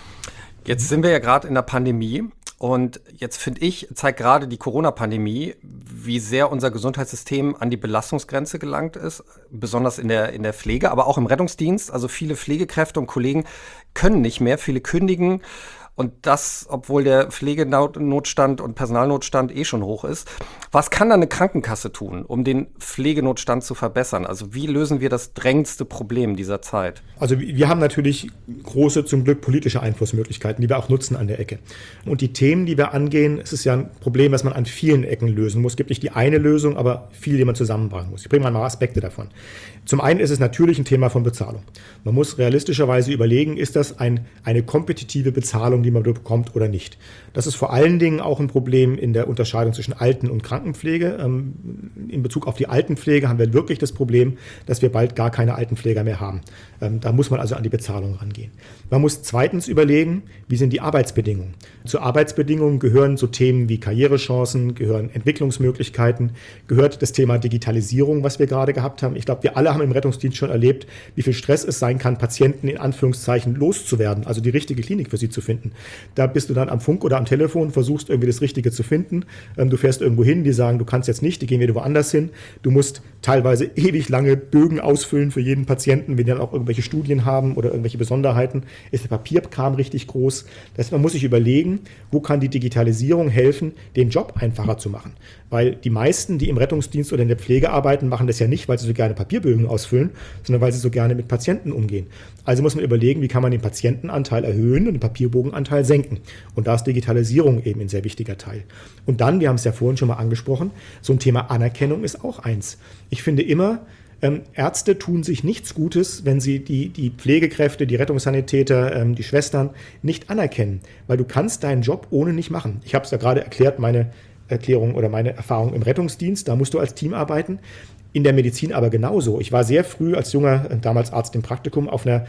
Jetzt sind wir ja gerade in der Pandemie und jetzt finde ich, zeigt gerade die Corona-Pandemie, wie sehr unser Gesundheitssystem an die Belastungsgrenze gelangt ist, besonders in der, in der Pflege, aber auch im Rettungsdienst. Also viele Pflegekräfte und Kollegen können nicht mehr, viele kündigen. Und das, obwohl der Pflegenotstand und Personalnotstand eh schon hoch ist. Was kann da eine Krankenkasse tun, um den Pflegenotstand zu verbessern? Also wie lösen wir das drängendste Problem dieser Zeit? Also wir haben natürlich große, zum Glück politische Einflussmöglichkeiten, die wir auch nutzen an der Ecke. Und die Themen, die wir angehen, es ist ja ein Problem, was man an vielen Ecken lösen muss. Es gibt nicht die eine Lösung, aber viel, die man zusammenbringen muss. Ich bringe mal Aspekte davon. Zum einen ist es natürlich ein Thema von Bezahlung. Man muss realistischerweise überlegen, ist das ein, eine kompetitive Bezahlung, die man bekommt oder nicht. Das ist vor allen Dingen auch ein Problem in der Unterscheidung zwischen Alten- und Krankenpflege. In Bezug auf die Altenpflege haben wir wirklich das Problem, dass wir bald gar keine Altenpfleger mehr haben. Da muss man also an die Bezahlung rangehen. Man muss zweitens überlegen, wie sind die Arbeitsbedingungen. Zu Arbeitsbedingungen gehören so Themen wie Karrierechancen, gehören Entwicklungsmöglichkeiten, gehört das Thema Digitalisierung, was wir gerade gehabt haben. Ich glaube, wir alle haben im Rettungsdienst schon erlebt, wie viel Stress es sein kann, Patienten in Anführungszeichen loszuwerden, also die richtige Klinik für sie zu finden. finden. Da bist du dann am Funk oder am Telefon, versuchst irgendwie das Richtige zu finden. Ähm, du fährst irgendwo hin, die sagen, du kannst jetzt nicht, die gehen wieder woanders hin. Du musst teilweise ewig lange Bögen ausfüllen für jeden Patienten, wenn die dann auch irgendwelche Studien haben oder irgendwelche Besonderheiten. Ist der Papierkram richtig groß? Das heißt, man muss sich überlegen, wo kann die Digitalisierung helfen, den Job einfacher zu machen. Weil die meisten, die im Rettungsdienst oder in der Pflege arbeiten, machen das ja nicht, weil sie so gerne Papierbögen ausfüllen, sondern weil sie so gerne mit Patienten umgehen. Also muss man überlegen, wie kann man den Patientenanteil erhöhen und den Papierbogenanteil senken. Und da ist Digitalisierung eben ein sehr wichtiger Teil. Und dann, wir haben es ja vorhin schon mal angesprochen, so ein Thema Anerkennung ist auch eins. Ich finde immer, ähm, Ärzte tun sich nichts Gutes, wenn sie die, die Pflegekräfte, die Rettungssanitäter, ähm, die Schwestern nicht anerkennen. Weil du kannst deinen Job ohne nicht machen. Ich habe es ja gerade erklärt, meine Erklärung oder meine Erfahrung im Rettungsdienst, da musst du als Team arbeiten. In der Medizin aber genauso. Ich war sehr früh als junger, damals Arzt im Praktikum, auf einer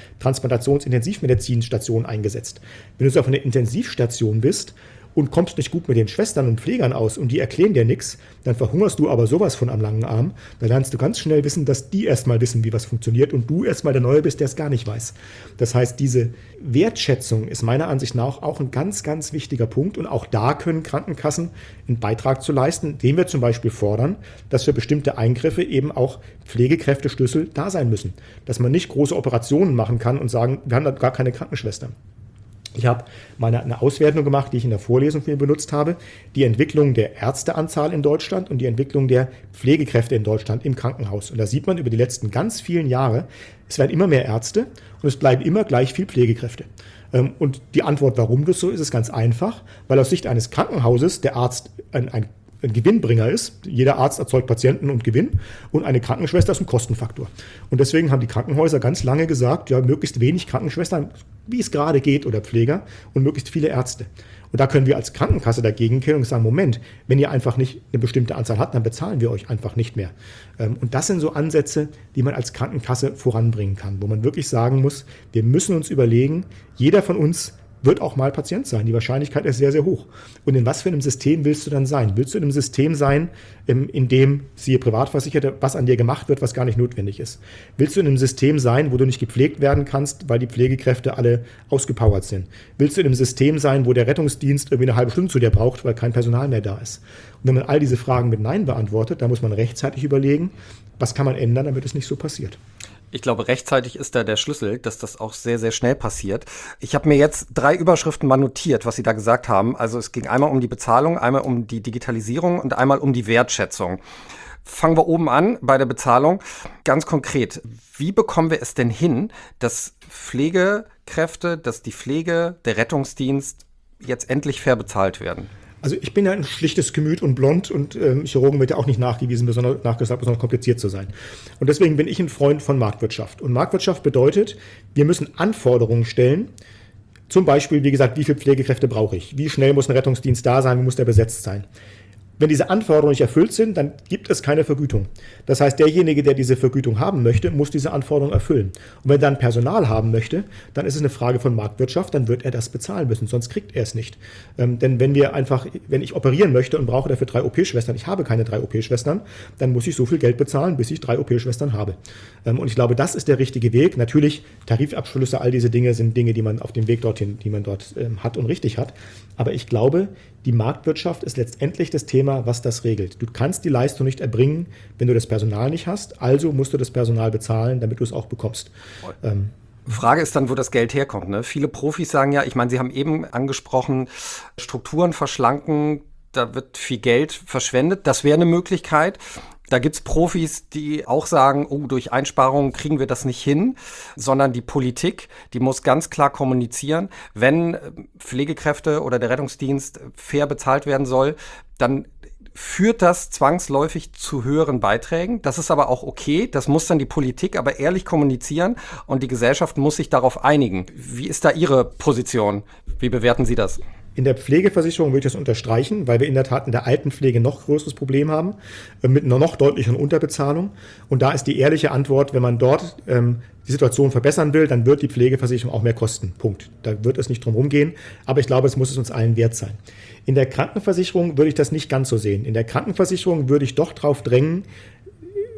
Transplantationsintensivmedizinstation eingesetzt. Wenn du so auf einer Intensivstation bist und kommst nicht gut mit den Schwestern und Pflegern aus und die erklären dir nichts, dann verhungerst du aber sowas von am langen Arm. Da lernst du ganz schnell wissen, dass die erstmal wissen, wie was funktioniert und du erstmal der Neue bist, der es gar nicht weiß. Das heißt, diese Wertschätzung ist meiner Ansicht nach auch ein ganz, ganz wichtiger Punkt und auch da können Krankenkassen einen Beitrag zu leisten, indem wir zum Beispiel fordern, dass für bestimmte Eingriffe eben auch Pflegekräfteschlüssel da sein müssen. Dass man nicht große Operationen machen kann und sagen, wir haben da gar keine Krankenschwestern. Ich habe mal eine Auswertung gemacht, die ich in der Vorlesung viel benutzt habe, die Entwicklung der Ärzteanzahl in Deutschland und die Entwicklung der Pflegekräfte in Deutschland im Krankenhaus. Und da sieht man über die letzten ganz vielen Jahre, es werden immer mehr Ärzte und es bleiben immer gleich viel Pflegekräfte. Und die Antwort, warum das so ist, ist ganz einfach, weil aus Sicht eines Krankenhauses der Arzt ein, ein ein Gewinnbringer ist. Jeder Arzt erzeugt Patienten und Gewinn und eine Krankenschwester ist ein Kostenfaktor. Und deswegen haben die Krankenhäuser ganz lange gesagt, ja, möglichst wenig Krankenschwestern, wie es gerade geht, oder Pfleger und möglichst viele Ärzte. Und da können wir als Krankenkasse dagegen gehen und sagen, Moment, wenn ihr einfach nicht eine bestimmte Anzahl habt, dann bezahlen wir euch einfach nicht mehr. Und das sind so Ansätze, die man als Krankenkasse voranbringen kann, wo man wirklich sagen muss, wir müssen uns überlegen, jeder von uns wird auch mal Patient sein. Die Wahrscheinlichkeit ist sehr, sehr hoch. Und in was für einem System willst du dann sein? Willst du in einem System sein, in dem, siehe Privatversicherte, was an dir gemacht wird, was gar nicht notwendig ist? Willst du in einem System sein, wo du nicht gepflegt werden kannst, weil die Pflegekräfte alle ausgepowert sind? Willst du in einem System sein, wo der Rettungsdienst irgendwie eine halbe Stunde zu dir braucht, weil kein Personal mehr da ist? Und wenn man all diese Fragen mit Nein beantwortet, dann muss man rechtzeitig überlegen, was kann man ändern, damit es nicht so passiert. Ich glaube, rechtzeitig ist da der Schlüssel, dass das auch sehr, sehr schnell passiert. Ich habe mir jetzt drei Überschriften mal notiert, was Sie da gesagt haben. Also es ging einmal um die Bezahlung, einmal um die Digitalisierung und einmal um die Wertschätzung. Fangen wir oben an bei der Bezahlung. Ganz konkret, wie bekommen wir es denn hin, dass Pflegekräfte, dass die Pflege, der Rettungsdienst jetzt endlich fair bezahlt werden? Also ich bin ja ein schlichtes Gemüt und blond und ähm, Chirurgen wird ja auch nicht nachgewiesen, besonders, nachgesagt, besonders kompliziert zu sein. Und deswegen bin ich ein Freund von Marktwirtschaft. Und Marktwirtschaft bedeutet, wir müssen Anforderungen stellen, zum Beispiel, wie gesagt, wie viele Pflegekräfte brauche ich? Wie schnell muss ein Rettungsdienst da sein? Wie muss der besetzt sein? Wenn diese Anforderungen nicht erfüllt sind, dann gibt es keine Vergütung. Das heißt, derjenige, der diese Vergütung haben möchte, muss diese Anforderungen erfüllen. Und wenn er dann Personal haben möchte, dann ist es eine Frage von Marktwirtschaft, dann wird er das bezahlen müssen, sonst kriegt er es nicht. Ähm, denn wenn wir einfach, wenn ich operieren möchte und brauche dafür drei O P-Schwestern, ich habe keine drei O P-Schwestern, dann muss ich so viel Geld bezahlen, bis ich drei O P-Schwestern habe. Ähm, und ich glaube, das ist der richtige Weg. Natürlich, Tarifabschlüsse, all diese Dinge sind Dinge, die man auf dem Weg dorthin, die man dort ähm, hat und richtig hat. Aber ich glaube, die Marktwirtschaft ist letztendlich das Thema, was das regelt. Du kannst die Leistung nicht erbringen, wenn du das Personal nicht hast. Also musst du das Personal bezahlen, damit du es auch bekommst. Ähm, Frage ist dann, wo das Geld herkommt. Ne? Viele Profis sagen ja, ich meine, Sie haben eben angesprochen, Strukturen verschlanken, da wird viel Geld verschwendet. Das wäre eine Möglichkeit. Da gibt's Profis, die auch sagen, oh, durch Einsparungen kriegen wir das nicht hin, sondern die Politik, die muss ganz klar kommunizieren, wenn Pflegekräfte oder der Rettungsdienst fair bezahlt werden soll, dann führt das zwangsläufig zu höheren Beiträgen. Das ist aber auch okay, das muss dann die Politik aber ehrlich kommunizieren und die Gesellschaft muss sich darauf einigen. Wie ist da Ihre Position? Wie bewerten Sie das? In der Pflegeversicherung würde ich das unterstreichen, weil wir in der Tat in der Altenpflege noch größeres Problem haben, äh, mit einer noch deutlicheren Unterbezahlung. Und da ist die ehrliche Antwort, wenn man dort ähm, die Situation verbessern will, dann wird die Pflegeversicherung auch mehr kosten. Punkt. Da wird es nicht drum rumgehen. Aber ich glaube, es muss es uns allen wert sein. In der Krankenversicherung würde ich das nicht ganz so sehen. In der Krankenversicherung würde ich doch darauf drängen,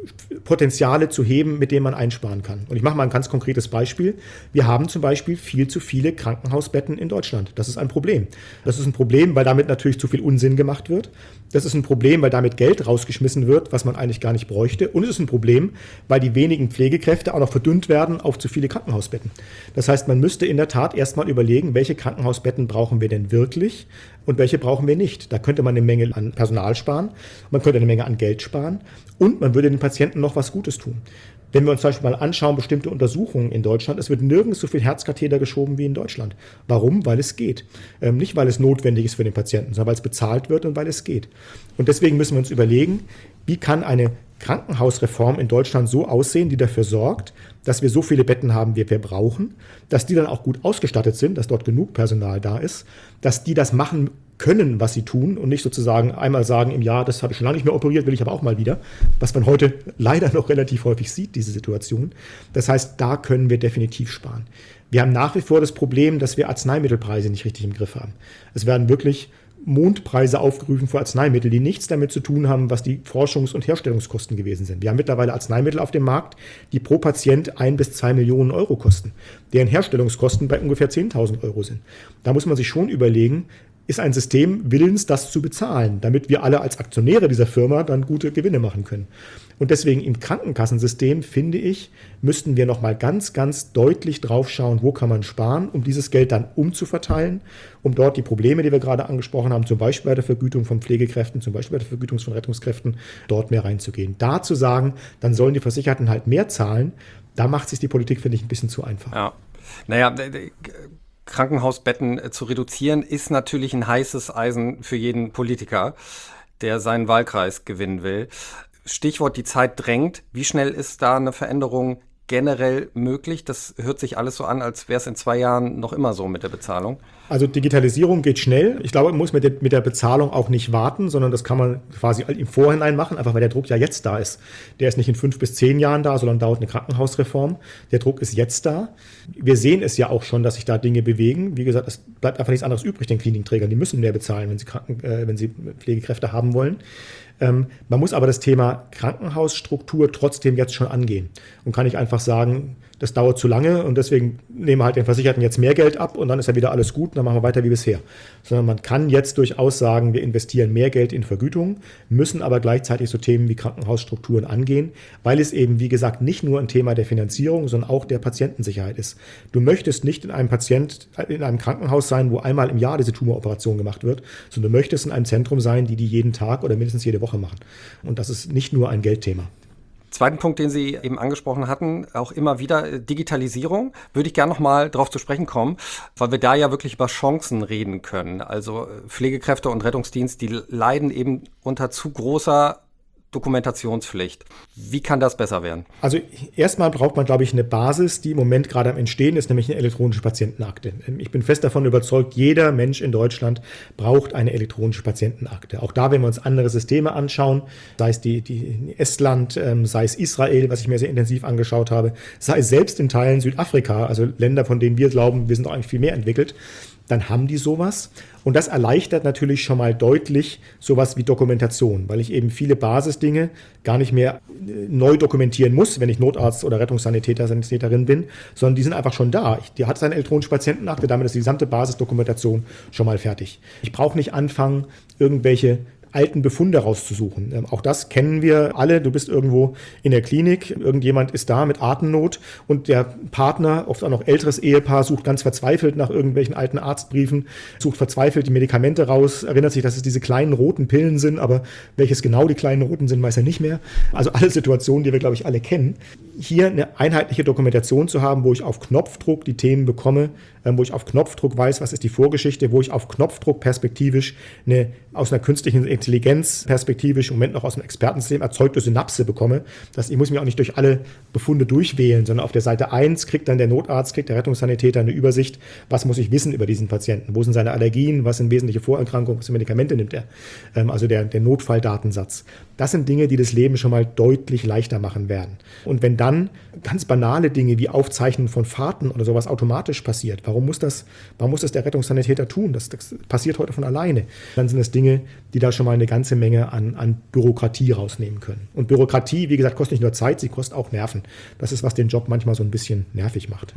Potenziale zu heben, mit denen man einsparen kann. Und ich mache mal ein ganz konkretes Beispiel. Wir haben zum Beispiel viel zu viele Krankenhausbetten in Deutschland. Das ist ein Problem. Das ist ein Problem, weil damit natürlich zu viel Unsinn gemacht wird. Das ist ein Problem, weil damit Geld rausgeschmissen wird, was man eigentlich gar nicht bräuchte. Und es ist ein Problem, weil die wenigen Pflegekräfte auch noch verdünnt werden auf zu viele Krankenhausbetten. Das heißt, man müsste in der Tat erstmal überlegen, welche Krankenhausbetten brauchen wir denn wirklich und welche brauchen wir nicht. Da könnte man eine Menge an Personal sparen, man könnte eine Menge an Geld sparen und man würde den Patienten noch was Gutes tun. Wenn wir uns zum Beispiel mal anschauen, bestimmte Untersuchungen in Deutschland, es wird nirgends so viel Herzkatheter geschoben wie in Deutschland. Warum? Weil es geht. Ähm, nicht, weil es notwendig ist für den Patienten, sondern weil es bezahlt wird und weil es geht. Und deswegen müssen wir uns überlegen, wie kann eine Krankenhausreform in Deutschland so aussehen, die dafür sorgt, dass wir so viele Betten haben, wie wir brauchen, dass die dann auch gut ausgestattet sind, dass dort genug Personal da ist, dass die das machen können, was sie tun und nicht sozusagen einmal sagen im Jahr, das habe ich schon lange nicht mehr operiert, will ich aber auch mal wieder, was man heute leider noch relativ häufig sieht, diese Situation. Das heißt, da können wir definitiv sparen. Wir haben nach wie vor das Problem, dass wir Arzneimittelpreise nicht richtig im Griff haben. Es werden wirklich Mondpreise aufgerufen für Arzneimittel, die nichts damit zu tun haben, was die Forschungs- und Herstellungskosten gewesen sind. Wir haben mittlerweile Arzneimittel auf dem Markt, die pro Patient ein bis zwei Millionen Euro kosten, deren Herstellungskosten bei ungefähr zehntausend Euro sind. Da muss man sich schon überlegen, ist ein System willens, das zu bezahlen, damit wir alle als Aktionäre dieser Firma dann gute Gewinne machen können. Und deswegen im Krankenkassensystem, finde ich, müssten wir nochmal ganz, ganz deutlich drauf schauen, wo kann man sparen, um dieses Geld dann umzuverteilen, um dort die Probleme, die wir gerade angesprochen haben, zum Beispiel bei der Vergütung von Pflegekräften, zum Beispiel bei der Vergütung von Rettungskräften, dort mehr reinzugehen. Da zu sagen, dann sollen die Versicherten halt mehr zahlen, da macht sich die Politik, finde ich, ein bisschen zu einfach. Ja, naja, Krankenhausbetten zu reduzieren, ist natürlich ein heißes Eisen für jeden Politiker, der seinen Wahlkreis gewinnen will. Stichwort, die Zeit drängt. Wie schnell ist da eine Veränderung generell möglich? Das hört sich alles so an, als wäre es in zwei Jahren noch immer so mit der Bezahlung. Also Digitalisierung geht schnell. Ich glaube, man muss mit der, mit der Bezahlung auch nicht warten, sondern das kann man quasi im Vorhinein machen, einfach weil der Druck ja jetzt da ist. Der ist nicht in fünf bis zehn Jahren da, sondern dauert eine Krankenhausreform. Der Druck ist jetzt da. Wir sehen es ja auch schon, dass sich da Dinge bewegen. Wie gesagt, es bleibt einfach nichts anderes übrig den Klinikträgern. Die müssen mehr bezahlen, wenn sie, Kranken, äh, wenn sie Pflegekräfte haben wollen. Ähm, man muss aber das Thema Krankenhausstruktur trotzdem jetzt schon angehen und kann nicht einfach sagen, das dauert zu lange und deswegen nehmen wir halt den Versicherten jetzt mehr Geld ab und dann ist ja wieder alles gut und dann machen wir weiter wie bisher. Sondern man kann jetzt durchaus sagen, wir investieren mehr Geld in Vergütung, müssen aber gleichzeitig so Themen wie Krankenhausstrukturen angehen, weil es eben, wie gesagt, nicht nur ein Thema der Finanzierung, sondern auch der Patientensicherheit ist. Du möchtest nicht in einem Patient, in einem Krankenhaus sein, wo einmal im Jahr diese Tumoroperation gemacht wird, sondern du möchtest in einem Zentrum sein, die die jeden Tag oder mindestens jede Woche machen. Und das ist nicht nur ein Geldthema. Zweiten Punkt, den Sie eben angesprochen hatten, auch immer wieder Digitalisierung, würde ich gerne noch mal darauf zu sprechen kommen, weil wir da ja wirklich über Chancen reden können. Also Pflegekräfte und Rettungsdienst, die leiden eben unter zu großer Dokumentationspflicht. Wie kann das besser werden? Also erstmal braucht man, glaube ich, eine Basis, die im Moment gerade am Entstehen ist, nämlich eine elektronische Patientenakte. Ich bin fest davon überzeugt, jeder Mensch in Deutschland braucht eine elektronische Patientenakte. Auch da, wenn wir uns andere Systeme anschauen, sei es die, die Estland, sei es Israel, was ich mir sehr intensiv angeschaut habe, sei es selbst in Teilen Südafrika, also Länder, von denen wir glauben, wir sind doch eigentlich viel mehr entwickelt, dann haben die sowas. Und das erleichtert natürlich schon mal deutlich sowas wie Dokumentation, weil ich eben viele Basisdinge gar nicht mehr neu dokumentieren muss, wenn ich Notarzt oder Rettungssanitäter, Sanitäterin bin, sondern die sind einfach schon da. Ich, die hat seine elektronische Patientenakte, damit ist die gesamte Basisdokumentation schon mal fertig. Ich brauche nicht anfangen, irgendwelche alten Befunde rauszusuchen. Ähm, auch das kennen wir alle. Du bist irgendwo in der Klinik, irgendjemand ist da mit Atemnot und der Partner, oft auch noch älteres Ehepaar, sucht ganz verzweifelt nach irgendwelchen alten Arztbriefen, sucht verzweifelt die Medikamente raus, erinnert sich, dass es diese kleinen roten Pillen sind, aber welches genau die kleinen roten sind, weiß er nicht mehr. Also alle Situationen, die wir, glaube ich, alle kennen. Hier eine einheitliche Dokumentation zu haben, wo ich auf Knopfdruck die Themen bekomme, wo ich auf Knopfdruck weiß, was ist die Vorgeschichte, wo ich auf Knopfdruck perspektivisch eine, aus einer künstlichen Intelligenz perspektivisch, im Moment noch aus dem Expertensystem erzeugte Synapse bekomme. Das, ich muss mich auch nicht durch alle Befunde durchwählen, sondern auf der Seite eins kriegt dann der Notarzt, kriegt der Rettungssanitäter eine Übersicht, was muss ich wissen über diesen Patienten, wo sind seine Allergien, was sind wesentliche Vorerkrankungen, was für Medikamente nimmt er, also der, der Notfalldatensatz. Das sind Dinge, die das Leben schon mal deutlich leichter machen werden. Und wenn dann ganz banale Dinge wie Aufzeichnen von Fahrten oder sowas automatisch passiert, warum Warum muss das, warum muss das der Rettungssanitäter tun? Das, das passiert heute von alleine. Dann sind es Dinge, die da schon mal eine ganze Menge an, an Bürokratie rausnehmen können. Und Bürokratie, wie gesagt, kostet nicht nur Zeit, sie kostet auch Nerven. Das ist, was den Job manchmal so ein bisschen nervig macht.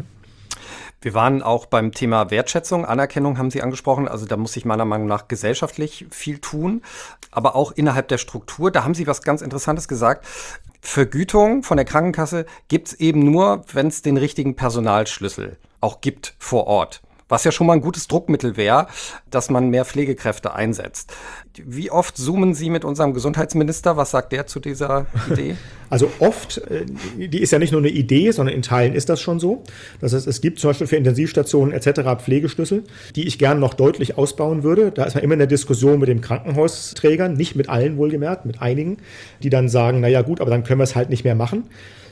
Wir waren auch beim Thema Wertschätzung, Anerkennung haben Sie angesprochen. Also da muss sich meiner Meinung nach gesellschaftlich viel tun, aber auch innerhalb der Struktur. Da haben Sie was ganz Interessantes gesagt. Vergütung von der Krankenkasse gibt es eben nur, wenn es den richtigen Personalschlüssel auch gibt vor Ort. Was ja schon mal ein gutes Druckmittel wäre, dass man mehr Pflegekräfte einsetzt. Wie oft zoomen Sie mit unserem Gesundheitsminister? Was sagt der zu dieser Idee? Also oft, die ist ja nicht nur eine Idee, sondern in Teilen ist das schon so. Das heißt, es gibt zum Beispiel für Intensivstationen et cetera Pflegeschlüssel, die ich gerne noch deutlich ausbauen würde. Da ist man immer in der Diskussion mit den Krankenhausträgern, nicht mit allen wohlgemerkt, mit einigen, die dann sagen, naja gut, aber dann können wir es halt nicht mehr machen.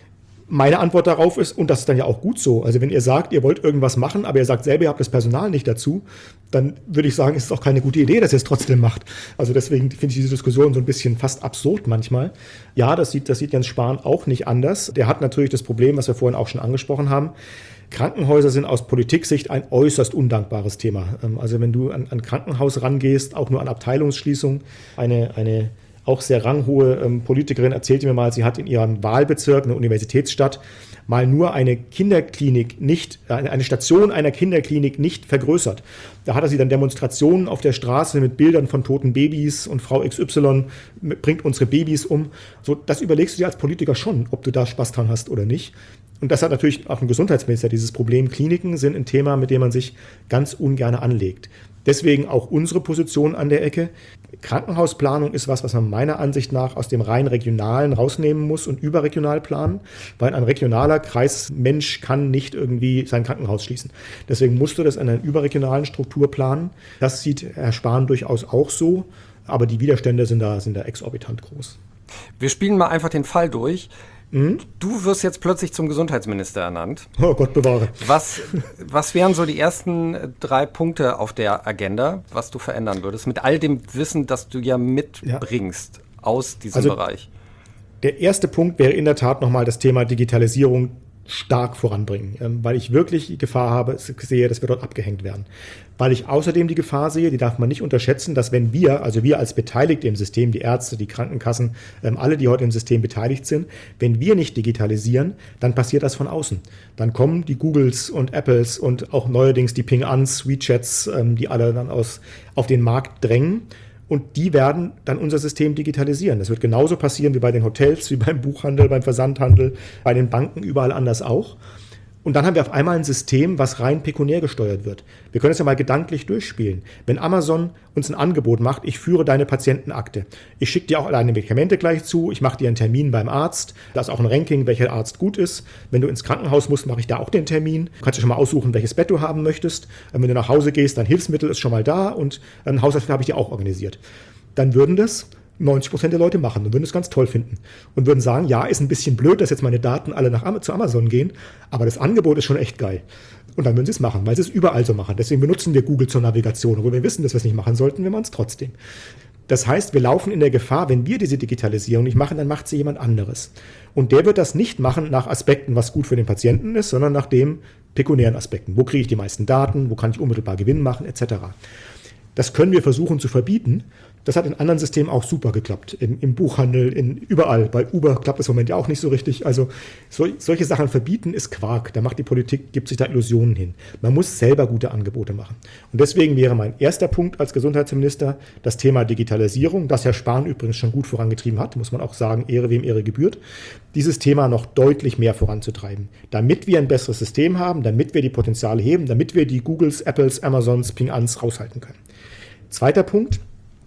Meine Antwort darauf ist, und das ist dann ja auch gut so, also wenn ihr sagt, ihr wollt irgendwas machen, aber ihr sagt selber, ihr habt das Personal nicht dazu, dann würde ich sagen, ist es auch keine gute Idee, dass ihr es trotzdem macht. Also deswegen finde ich diese Diskussion so ein bisschen fast absurd manchmal. Ja, das sieht, das sieht Jens Spahn auch nicht anders. Der hat natürlich das Problem, was wir vorhin auch schon angesprochen haben. Krankenhäuser sind aus Politiksicht ein äußerst undankbares Thema. Also wenn du an ein Krankenhaus rangehst, auch nur an Abteilungsschließung, eine, eine auch sehr ranghohe ähm, Politikerin erzählte mir mal, sie hat in ihrem Wahlbezirk, eine Universitätsstadt, mal nur eine Kinderklinik nicht, eine Station einer Kinderklinik nicht vergrößert. Da hatte sie dann Demonstrationen auf der Straße mit Bildern von toten Babys und Frau X Y bringt unsere Babys um. So, das überlegst du dir als Politiker schon, ob du da Spaß dran hast oder nicht. Und das hat natürlich auch ein Gesundheitsminister, dieses Problem. Kliniken sind ein Thema, mit dem man sich ganz ungern anlegt. Deswegen auch unsere Position an der Ecke. Krankenhausplanung ist was, was man meiner Ansicht nach aus dem rein Regionalen rausnehmen muss und überregional planen, weil ein regionaler Kreismensch kann nicht irgendwie sein Krankenhaus schließen. Deswegen musst du das in einer überregionalen Struktur planen. Das sieht Herr Spahn durchaus auch so, aber die Widerstände sind da, sind da exorbitant groß. Wir spielen mal einfach den Fall durch. Mhm. Du wirst jetzt plötzlich zum Gesundheitsminister ernannt. Oh Gott bewahre. Was, was wären so die ersten drei Punkte auf der Agenda, was du verändern würdest, mit all dem Wissen, das du ja mitbringst ja. aus diesem also, Bereich? Der erste Punkt wäre in der Tat nochmal das Thema Digitalisierung stark voranbringen, weil ich wirklich die Gefahr habe, sehe, dass wir dort abgehängt werden. Weil ich außerdem die Gefahr sehe, die darf man nicht unterschätzen, dass wenn wir, also wir als Beteiligte im System, die Ärzte, die Krankenkassen, alle, die heute im System beteiligt sind, wenn wir nicht digitalisieren, dann passiert das von außen. Dann kommen die Googles und Apples und auch neuerdings die Ping-Ans, WeChats, die alle dann aus, auf den Markt drängen. Und die werden dann unser System digitalisieren. Das wird genauso passieren wie bei den Hotels, wie beim Buchhandel, beim Versandhandel, bei den Banken, überall anders auch. Und dann haben wir auf einmal ein System, was rein pekuniär gesteuert wird. Wir können es ja mal gedanklich durchspielen. Wenn Amazon uns ein Angebot macht, ich führe deine Patientenakte. Ich schicke dir auch deine Medikamente gleich zu, ich mache dir einen Termin beim Arzt. Da ist auch ein Ranking, welcher Arzt gut ist. Wenn du ins Krankenhaus musst, mache ich da auch den Termin. Du kannst dir schon mal aussuchen, welches Bett du haben möchtest. Wenn du nach Hause gehst, dein Hilfsmittel ist schon mal da und ein Hausarzt habe ich dir auch organisiert. Dann würden das neunzig Prozent der Leute machen und würden es ganz toll finden und würden sagen, ja, ist ein bisschen blöd, dass jetzt meine Daten alle nach zu Amazon gehen, aber das Angebot ist schon echt geil. Und dann würden sie es machen, weil sie es überall so machen. Deswegen benutzen wir Google zur Navigation, obwohl wir wissen, dass wir es nicht machen sollten, wir machen es trotzdem. Das heißt, wir laufen in der Gefahr, wenn wir diese Digitalisierung nicht machen, dann macht sie jemand anderes. Und der wird das nicht machen nach Aspekten, was gut für den Patienten ist, sondern nach dem pekuniären Aspekten. Wo kriege ich die meisten Daten, wo kann ich unmittelbar Gewinn machen, et cetera. Das können wir versuchen zu verbieten. Das hat in anderen Systemen auch super geklappt. Im, im Buchhandel, in, überall. Bei Uber klappt das im Moment ja auch nicht so richtig. Also so, solche Sachen verbieten ist Quark. Da macht die Politik, gibt sich da Illusionen hin. Man muss selber gute Angebote machen. Und deswegen wäre mein erster Punkt als Gesundheitsminister das Thema Digitalisierung, das Herr Spahn übrigens schon gut vorangetrieben hat, muss man auch sagen, Ehre wem Ehre gebührt, dieses Thema noch deutlich mehr voranzutreiben. Damit wir ein besseres System haben, damit wir die Potenziale heben, damit wir die Googles, Apples, Amazons, Ping-Ans raushalten können. Zweiter Punkt.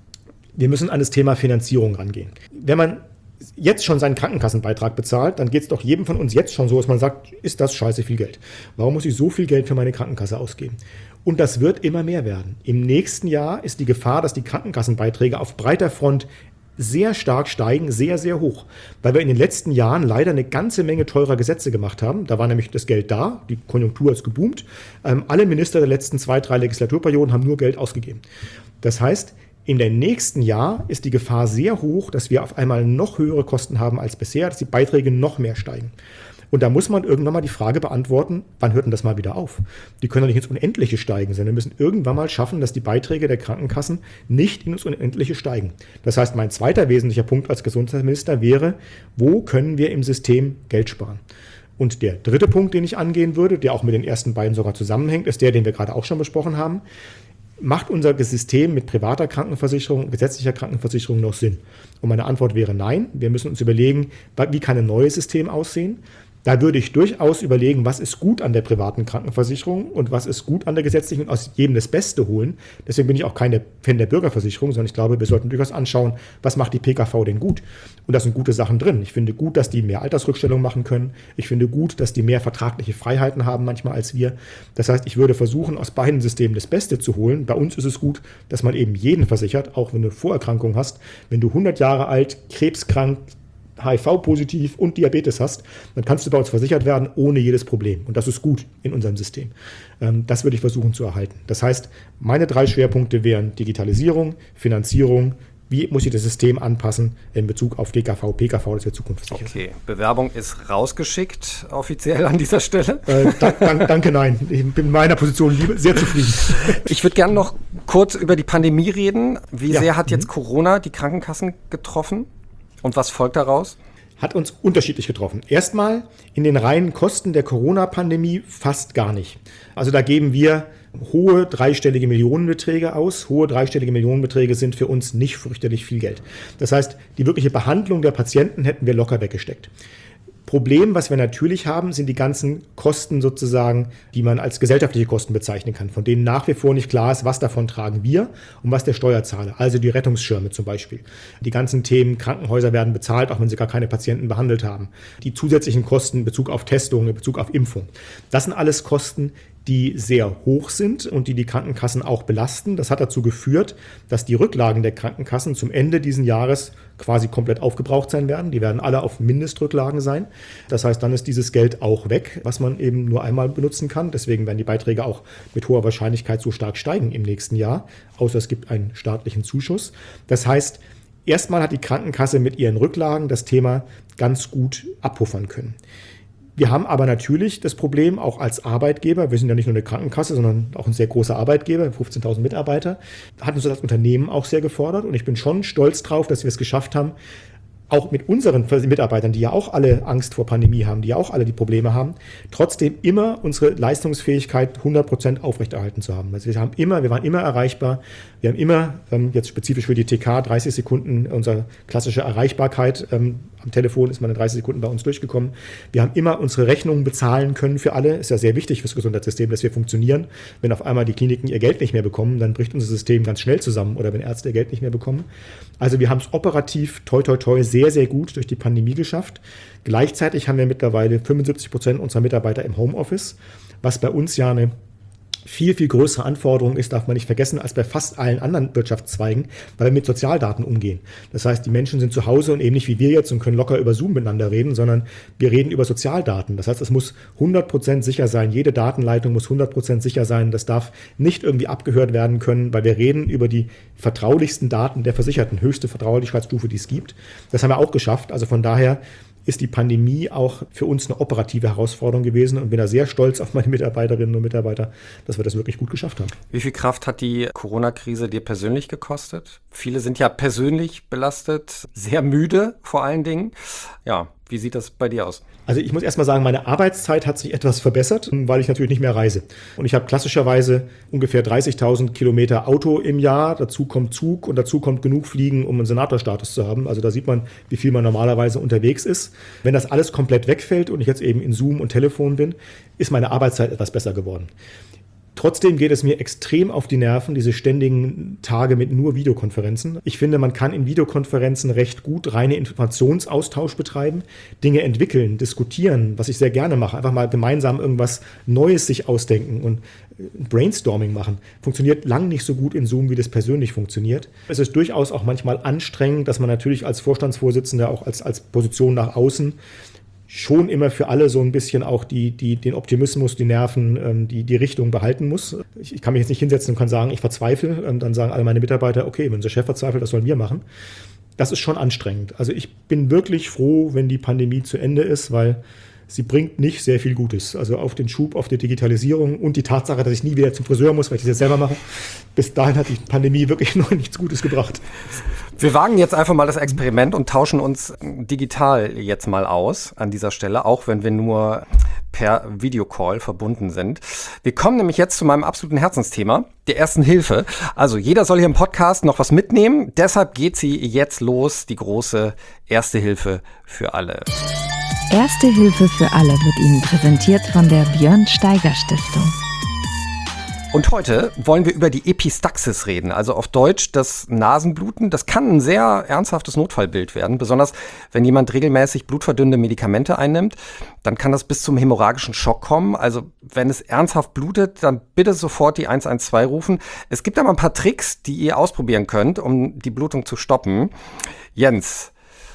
Wir müssen an das Thema Finanzierung rangehen. Wenn man jetzt schon seinen Krankenkassenbeitrag bezahlt, dann geht es doch jedem von uns jetzt schon so, dass man sagt, ist das scheiße viel Geld? Warum muss ich so viel Geld für meine Krankenkasse ausgeben? Und das wird immer mehr werden. Im nächsten Jahr ist die Gefahr, dass die Krankenkassenbeiträge auf breiter Front sehr stark steigen, sehr, sehr hoch. Weil wir in den letzten Jahren leider eine ganze Menge teurer Gesetze gemacht haben. Da war nämlich das Geld da, die Konjunktur ist geboomt. Ähm, alle Minister der letzten zwei, drei Legislaturperioden haben nur Geld ausgegeben. Das heißt, in dem nächsten Jahr ist die Gefahr sehr hoch, dass wir auf einmal noch höhere Kosten haben als bisher, dass die Beiträge noch mehr steigen. Und da muss man irgendwann mal die Frage beantworten, wann hört denn das mal wieder auf? Die können doch nicht ins Unendliche steigen, sondern wir müssen irgendwann mal schaffen, dass die Beiträge der Krankenkassen nicht ins Unendliche steigen. Das heißt, mein zweiter wesentlicher Punkt als Gesundheitsminister wäre, wo können wir im System Geld sparen? Und der dritte Punkt, den ich angehen würde, der auch mit den ersten beiden sogar zusammenhängt, ist der, den wir gerade auch schon besprochen haben. Macht unser System mit privater Krankenversicherung und gesetzlicher Krankenversicherung noch Sinn? Und meine Antwort wäre nein. Wir müssen uns überlegen, wie kann ein neues System aussehen? Da würde ich durchaus überlegen, was ist gut an der privaten Krankenversicherung und was ist gut an der gesetzlichen und aus jedem das Beste holen. Deswegen bin ich auch keine Fan der Bürgerversicherung, sondern ich glaube, wir sollten durchaus anschauen, was macht die P K V denn gut? Und da sind gute Sachen drin. Ich finde gut, dass die mehr Altersrückstellung machen können. Ich finde gut, dass die mehr vertragliche Freiheiten haben manchmal als wir. Das heißt, ich würde versuchen, aus beiden Systemen das Beste zu holen. Bei uns ist es gut, dass man eben jeden versichert, auch wenn du Vorerkrankungen hast. Wenn du hundert Jahre alt, krebskrank, H I V-positiv und Diabetes hast, dann kannst du bei uns versichert werden ohne jedes Problem. Und das ist gut in unserem System. Das würde ich versuchen zu erhalten. Das heißt, meine drei Schwerpunkte wären Digitalisierung, Finanzierung, wie muss ich das System anpassen in Bezug auf D K V, P K V, das wir zukunftssicher sind. Okay, Bewerbung ist rausgeschickt offiziell an dieser Stelle. Äh, da, danke, danke, nein. Ich bin in meiner Position sehr zufrieden. Ich würde gerne noch kurz über die Pandemie reden. Wie ja. sehr hat jetzt mhm. Corona die Krankenkassen getroffen? Und was folgt daraus? Hat uns unterschiedlich getroffen. Erstmal in den reinen Kosten der Corona-Pandemie fast gar nicht. Also da geben wir hohe dreistellige Millionenbeträge aus. Hohe dreistellige Millionenbeträge sind für uns nicht fürchterlich viel Geld. Das heißt, die wirkliche Behandlung der Patienten hätten wir locker weggesteckt. Problem, was wir natürlich haben, sind die ganzen Kosten sozusagen, die man als gesellschaftliche Kosten bezeichnen kann, von denen nach wie vor nicht klar ist, was davon tragen wir und was der Steuerzahler, also die Rettungsschirme zum Beispiel. Die ganzen Themen, Krankenhäuser werden bezahlt, auch wenn sie gar keine Patienten behandelt haben. Die zusätzlichen Kosten in Bezug auf Testung, in Bezug auf Impfung. Das sind alles Kosten, die sehr hoch sind und die die Krankenkassen auch belasten. Das hat dazu geführt, dass die Rücklagen der Krankenkassen zum Ende dieses Jahres quasi komplett aufgebraucht sein werden. Die werden alle auf Mindestrücklagen sein. Das heißt, dann ist dieses Geld auch weg, was man eben nur einmal benutzen kann. Deswegen werden die Beiträge auch mit hoher Wahrscheinlichkeit so stark steigen im nächsten Jahr, außer es gibt einen staatlichen Zuschuss. Das heißt, erstmal hat die Krankenkasse mit ihren Rücklagen das Thema ganz gut abpuffern können. Wir haben aber natürlich das Problem, auch als Arbeitgeber, wir sind ja nicht nur eine Krankenkasse, sondern auch ein sehr großer Arbeitgeber, fünfzehntausend Mitarbeiter, hat uns das Unternehmen auch sehr gefordert und ich bin schon stolz drauf, dass wir es geschafft haben, auch mit unseren Mitarbeitern, die ja auch alle Angst vor Pandemie haben, die ja auch alle die Probleme haben, trotzdem immer unsere Leistungsfähigkeit hundert Prozent aufrechterhalten zu haben. Also wir haben immer, wir waren immer erreichbar. Wir haben immer, jetzt spezifisch für die T K, dreißig Sekunden unsere klassische Erreichbarkeit. Am Telefon ist man in dreißig Sekunden bei uns durchgekommen. Wir haben immer unsere Rechnungen bezahlen können für alle. Ist ja sehr wichtig fürs Gesundheitssystem, dass wir funktionieren. Wenn auf einmal die Kliniken ihr Geld nicht mehr bekommen, dann bricht unser System ganz schnell zusammen oder wenn Ärzte ihr Geld nicht mehr bekommen. Also wir haben es operativ toi toi toi sehr, sehr gut durch die Pandemie geschafft. Gleichzeitig haben wir mittlerweile fünfundsiebzig Prozent unserer Mitarbeiter im Homeoffice, was bei uns ja eine viel, viel größere Anforderung ist, darf man nicht vergessen, als bei fast allen anderen Wirtschaftszweigen, weil wir mit Sozialdaten umgehen. Das heißt, die Menschen sind zu Hause und eben nicht wie wir jetzt und können locker über Zoom miteinander reden, sondern wir reden über Sozialdaten. Das heißt, es muss hundert Prozent sicher sein. Jede Datenleitung muss hundert Prozent sicher sein. Das darf nicht irgendwie abgehört werden können, weil wir reden über die vertraulichsten Daten der Versicherten, höchste Vertraulichkeitsstufe, die es gibt. Das haben wir auch geschafft. Also von daher ist die Pandemie auch für uns eine operative Herausforderung gewesen und bin da sehr stolz auf meine Mitarbeiterinnen und Mitarbeiter, dass wir das wirklich gut geschafft haben. Wie viel Kraft hat die Corona-Krise dir persönlich gekostet? Viele sind ja persönlich belastet, sehr müde vor allen Dingen. Ja, wie sieht das bei dir aus? Also ich muss erst mal sagen, meine Arbeitszeit hat sich etwas verbessert, weil ich natürlich nicht mehr reise. Und ich habe klassischerweise ungefähr dreißigtausend Kilometer Auto im Jahr, dazu kommt Zug und dazu kommt genug Fliegen, um einen Senatorstatus zu haben. Also da sieht man, wie viel man normalerweise unterwegs ist. Wenn das alles komplett wegfällt und ich jetzt eben in Zoom und Telefon bin, ist meine Arbeitszeit etwas besser geworden. Trotzdem geht es mir extrem auf die Nerven, diese ständigen Tage mit nur Videokonferenzen. Ich finde, man kann in Videokonferenzen recht gut reine Informationsaustausch betreiben, Dinge entwickeln, diskutieren, was ich sehr gerne mache. Einfach mal gemeinsam irgendwas Neues sich ausdenken und Brainstorming machen. Funktioniert lang nicht so gut in Zoom, wie das persönlich funktioniert. Es ist durchaus auch manchmal anstrengend, dass man natürlich als Vorstandsvorsitzender, auch als, als Position nach außen, schon immer für alle so ein bisschen auch die, die, den Optimismus, die Nerven, die, die Richtung behalten muss. Ich, ich kann mich jetzt nicht hinsetzen und kann sagen, ich verzweifle. Dann sagen alle meine Mitarbeiter, okay, wenn unser Chef verzweifelt, das sollen wir machen. Das ist schon anstrengend. Also ich bin wirklich froh, wenn die Pandemie zu Ende ist, weil sie bringt nicht sehr viel Gutes. Also auf den Schub, auf die Digitalisierung und die Tatsache, dass ich nie wieder zum Friseur muss, weil ich das jetzt selber mache. Bis dahin hat die Pandemie wirklich noch nichts Gutes gebracht. Wir wagen jetzt einfach mal das Experiment und tauschen uns digital jetzt mal aus an dieser Stelle, auch wenn wir nur per Videocall verbunden sind. Wir kommen nämlich jetzt zu meinem absoluten Herzensthema, der Ersten Hilfe. Also jeder soll hier im Podcast noch was mitnehmen. Deshalb geht sie jetzt los, die große Erste Hilfe für alle. Erste Hilfe für alle wird Ihnen präsentiert von der Björn Steiger Stiftung. Und heute wollen wir über die Epistaxis reden, also auf Deutsch das Nasenbluten. Das kann ein sehr ernsthaftes Notfallbild werden, besonders wenn jemand regelmäßig blutverdünnende Medikamente einnimmt. Dann kann das bis zum hämorrhagischen Schock kommen. Also wenn es ernsthaft blutet, dann bitte sofort die eins eins zwei rufen. Es gibt aber ein paar Tricks, die ihr ausprobieren könnt, um die Blutung zu stoppen. Jens,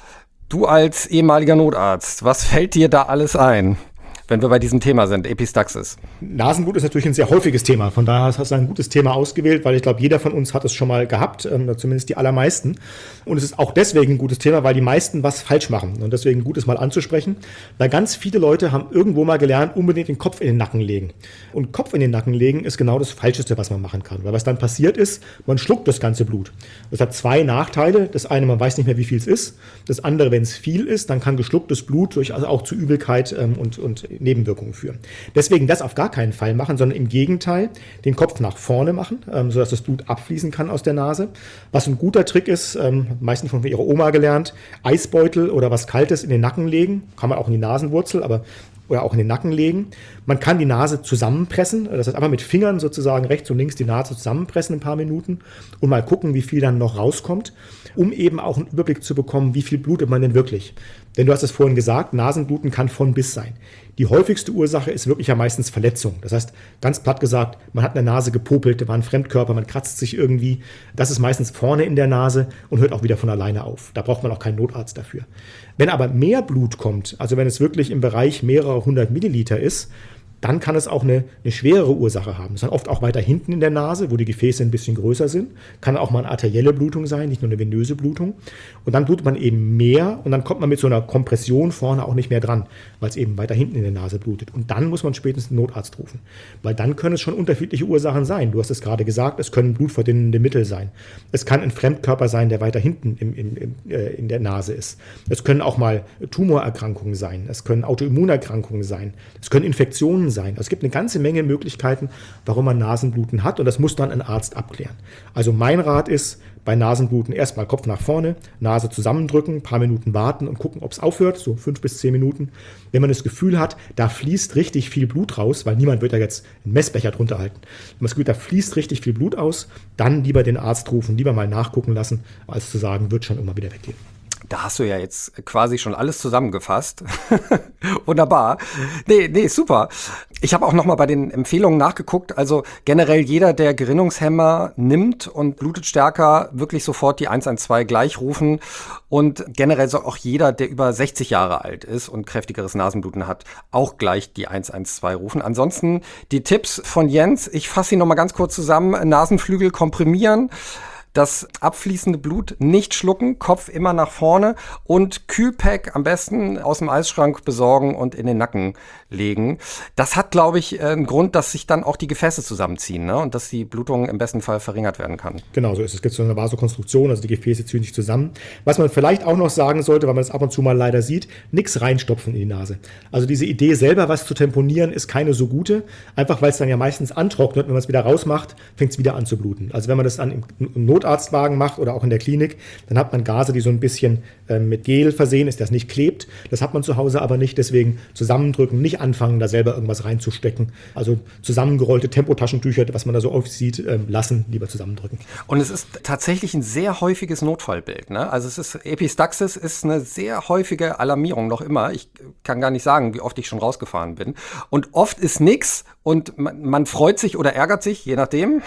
du als ehemaliger Notarzt, was fällt dir da alles ein, wenn wir bei diesem Thema sind, Epistaxis? Nasenblut ist natürlich ein sehr häufiges Thema. Von daher hast du ein gutes Thema ausgewählt, weil ich glaube, jeder von uns hat es schon mal gehabt, ähm, zumindest die allermeisten. Und es ist auch deswegen ein gutes Thema, weil die meisten was falsch machen. Und deswegen gut ist mal anzusprechen, weil ganz viele Leute haben irgendwo mal gelernt, unbedingt den Kopf in den Nacken legen. Und Kopf in den Nacken legen ist genau das Falscheste, was man machen kann. Weil was dann passiert ist, man schluckt das ganze Blut. Das hat zwei Nachteile. Das eine, man weiß nicht mehr, wie viel es ist. Das andere, wenn es viel ist, dann kann geschlucktes Blut durchaus auch zu Übelkeit ähm, und, und Nebenwirkungen führen. Deswegen das auf gar keinen Fall machen, sondern im Gegenteil den Kopf nach vorne machen, ähm, sodass das Blut abfließen kann aus der Nase. Was ein guter Trick ist, ähm, meistens von ihrer Oma gelernt, Eisbeutel oder was Kaltes in den Nacken legen, kann man auch in die Nasenwurzel, aber oder auch in den Nacken legen. Man kann die Nase zusammenpressen, das heißt einfach mit Fingern sozusagen rechts und links die Nase zusammenpressen ein paar Minuten und mal gucken, wie viel dann noch rauskommt, um eben auch einen Überblick zu bekommen, wie viel blutet man denn wirklich. Denn du hast es vorhin gesagt, Nasenbluten kann von bis sein. Die häufigste Ursache ist wirklich ja meistens Verletzung. Das heißt, ganz platt gesagt, man hat eine Nase gepopelt, da war ein Fremdkörper, man kratzt sich irgendwie. Das ist meistens vorne in der Nase und hört auch wieder von alleine auf. Da braucht man auch keinen Notarzt dafür. Wenn aber mehr Blut kommt, also wenn es wirklich im Bereich mehrerer hundert Milliliter ist, dann kann es auch eine, eine schwerere Ursache haben. Es ist dann oft auch weiter hinten in der Nase, wo die Gefäße ein bisschen größer sind. Kann auch mal eine arterielle Blutung sein, nicht nur eine venöse Blutung. Und dann blutet man eben mehr und dann kommt man mit so einer Kompression vorne auch nicht mehr dran, weil es eben weiter hinten in der Nase blutet. Und dann muss man spätestens einen Notarzt rufen. Weil dann können es schon unterschiedliche Ursachen sein. Du hast es gerade gesagt, es können blutverdünnende Mittel sein. Es kann ein Fremdkörper sein, der weiter hinten im, im, im, äh, in der Nase ist. Es können auch mal Tumorerkrankungen sein. Es können Autoimmunerkrankungen sein. Es können Infektionen sein. Also es gibt eine ganze Menge Möglichkeiten, warum man Nasenbluten hat und das muss dann ein Arzt abklären. Also mein Rat ist, bei Nasenbluten erstmal Kopf nach vorne, Nase zusammendrücken, ein paar Minuten warten und gucken, ob es aufhört, so fünf bis zehn Minuten. Wenn man das Gefühl hat, da fließt richtig viel Blut raus, weil niemand wird ja jetzt einen Messbecher drunter halten. Wenn man das Gefühl hat, da fließt richtig viel Blut aus, dann lieber den Arzt rufen, lieber mal nachgucken lassen, als zu sagen, wird schon immer wieder weggehen. Da hast du ja jetzt quasi schon alles zusammengefasst. Wunderbar. Nee, nee, super. Ich habe auch noch mal bei den Empfehlungen nachgeguckt. Also generell jeder, der Gerinnungshemmer nimmt und blutet stärker, wirklich sofort die eins eins zwei gleich rufen. Und generell soll auch jeder, der über sechzig Jahre alt ist und kräftigeres Nasenbluten hat, auch gleich die eins eins zwei rufen. Ansonsten die Tipps von Jens. Ich fasse sie noch mal ganz kurz zusammen. Nasenflügel komprimieren. Das abfließende Blut nicht schlucken, Kopf immer nach vorne und Kühlpack am besten aus dem Eisschrank besorgen und in den Nacken legen. Das hat, glaube ich, einen Grund, dass sich dann auch die Gefäße zusammenziehen, ne? Und dass die Blutung im besten Fall verringert werden kann. Genau so ist es. Es gibt so eine Vasokonstruktion, also die Gefäße ziehen sich zusammen. Was man vielleicht auch noch sagen sollte, weil man das ab und zu mal leider sieht, nichts reinstopfen in die Nase. Also diese Idee, selber was zu temponieren, ist keine so gute, einfach weil es dann ja meistens antrocknet. Wenn man es wieder rausmacht, fängt es wieder an zu bluten. Also wenn man das dann im, im Not Notarztwagen macht oder auch in der Klinik, dann hat man Gase, die so ein bisschen äh, mit Gel versehen ist, das nicht klebt. Das hat man zu Hause aber nicht, deswegen zusammendrücken, nicht anfangen, da selber irgendwas reinzustecken. Also zusammengerollte Tempotaschentücher, was man da so oft sieht, äh, lassen, lieber zusammendrücken. Und es ist tatsächlich ein sehr häufiges Notfallbild, ne? Also es ist, Epistaxis ist eine sehr häufige Alarmierung noch immer. Ich kann gar nicht sagen, wie oft ich schon rausgefahren bin. Und oft ist nix und man, man freut sich oder ärgert sich, je nachdem.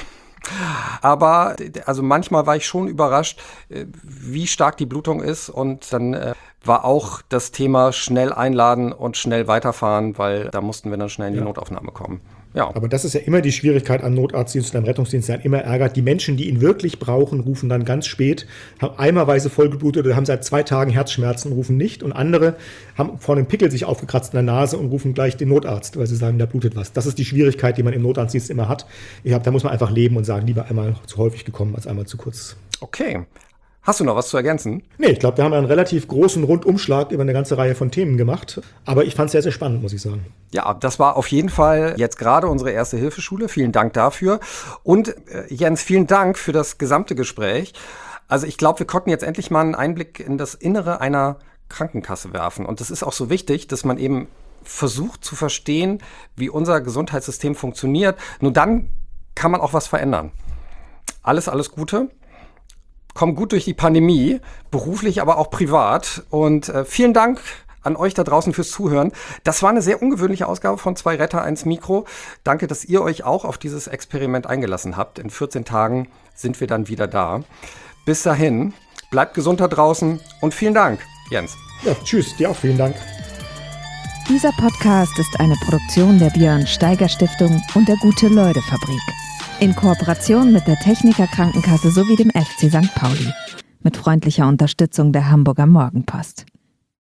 Aber also manchmal war ich schon überrascht, wie stark die Blutung ist und dann äh, war auch das Thema schnell einladen und schnell weiterfahren, weil da mussten wir dann schnell in die ja. Notaufnahme kommen. Ja. Aber das ist ja immer die Schwierigkeit an Notarztdienst und am Rettungsdienst, der immer ärgert. Die Menschen, die ihn wirklich brauchen, rufen dann ganz spät, haben eimerweise vollgeblutet oder haben seit zwei Tagen Herzschmerzen, rufen nicht. Und andere haben vor einem Pickel sich aufgekratzt in der Nase und rufen gleich den Notarzt, weil sie sagen, da blutet was. Das ist die Schwierigkeit, die man im Notarztdienst immer hat. Ich hab, da muss man einfach leben und sagen, lieber einmal zu häufig gekommen als einmal zu kurz. Okay. Hast du noch was zu ergänzen? Nee, ich glaube, wir haben einen relativ großen Rundumschlag über eine ganze Reihe von Themen gemacht. Aber ich fand es sehr, sehr spannend, muss ich sagen. Ja, das war auf jeden Fall jetzt gerade unsere Erste-Hilfe-Schule. Vielen Dank dafür. Und äh, Jens, vielen Dank für das gesamte Gespräch. Also ich glaube, wir konnten jetzt endlich mal einen Einblick in das Innere einer Krankenkasse werfen. Und das ist auch so wichtig, dass man eben versucht zu verstehen, wie unser Gesundheitssystem funktioniert. Nur dann kann man auch was verändern. Alles, alles Gute. Komm gut durch die Pandemie, beruflich, aber auch privat. Und äh, vielen Dank an euch da draußen fürs Zuhören. Das war eine sehr ungewöhnliche Ausgabe von Zwei Retter, eins Mikro. Danke, dass ihr euch auch auf dieses Experiment eingelassen habt. In vierzehn Tagen sind wir dann wieder da. Bis dahin, bleibt gesund da draußen und vielen Dank, Jens. Ja, tschüss, dir auch vielen Dank. Dieser Podcast ist eine Produktion der Björn Steiger Stiftung und der Gute-Leute-Fabrik. In Kooperation mit der Techniker Krankenkasse sowie dem F C Sankt Pauli. Mit freundlicher Unterstützung der Hamburger Morgenpost.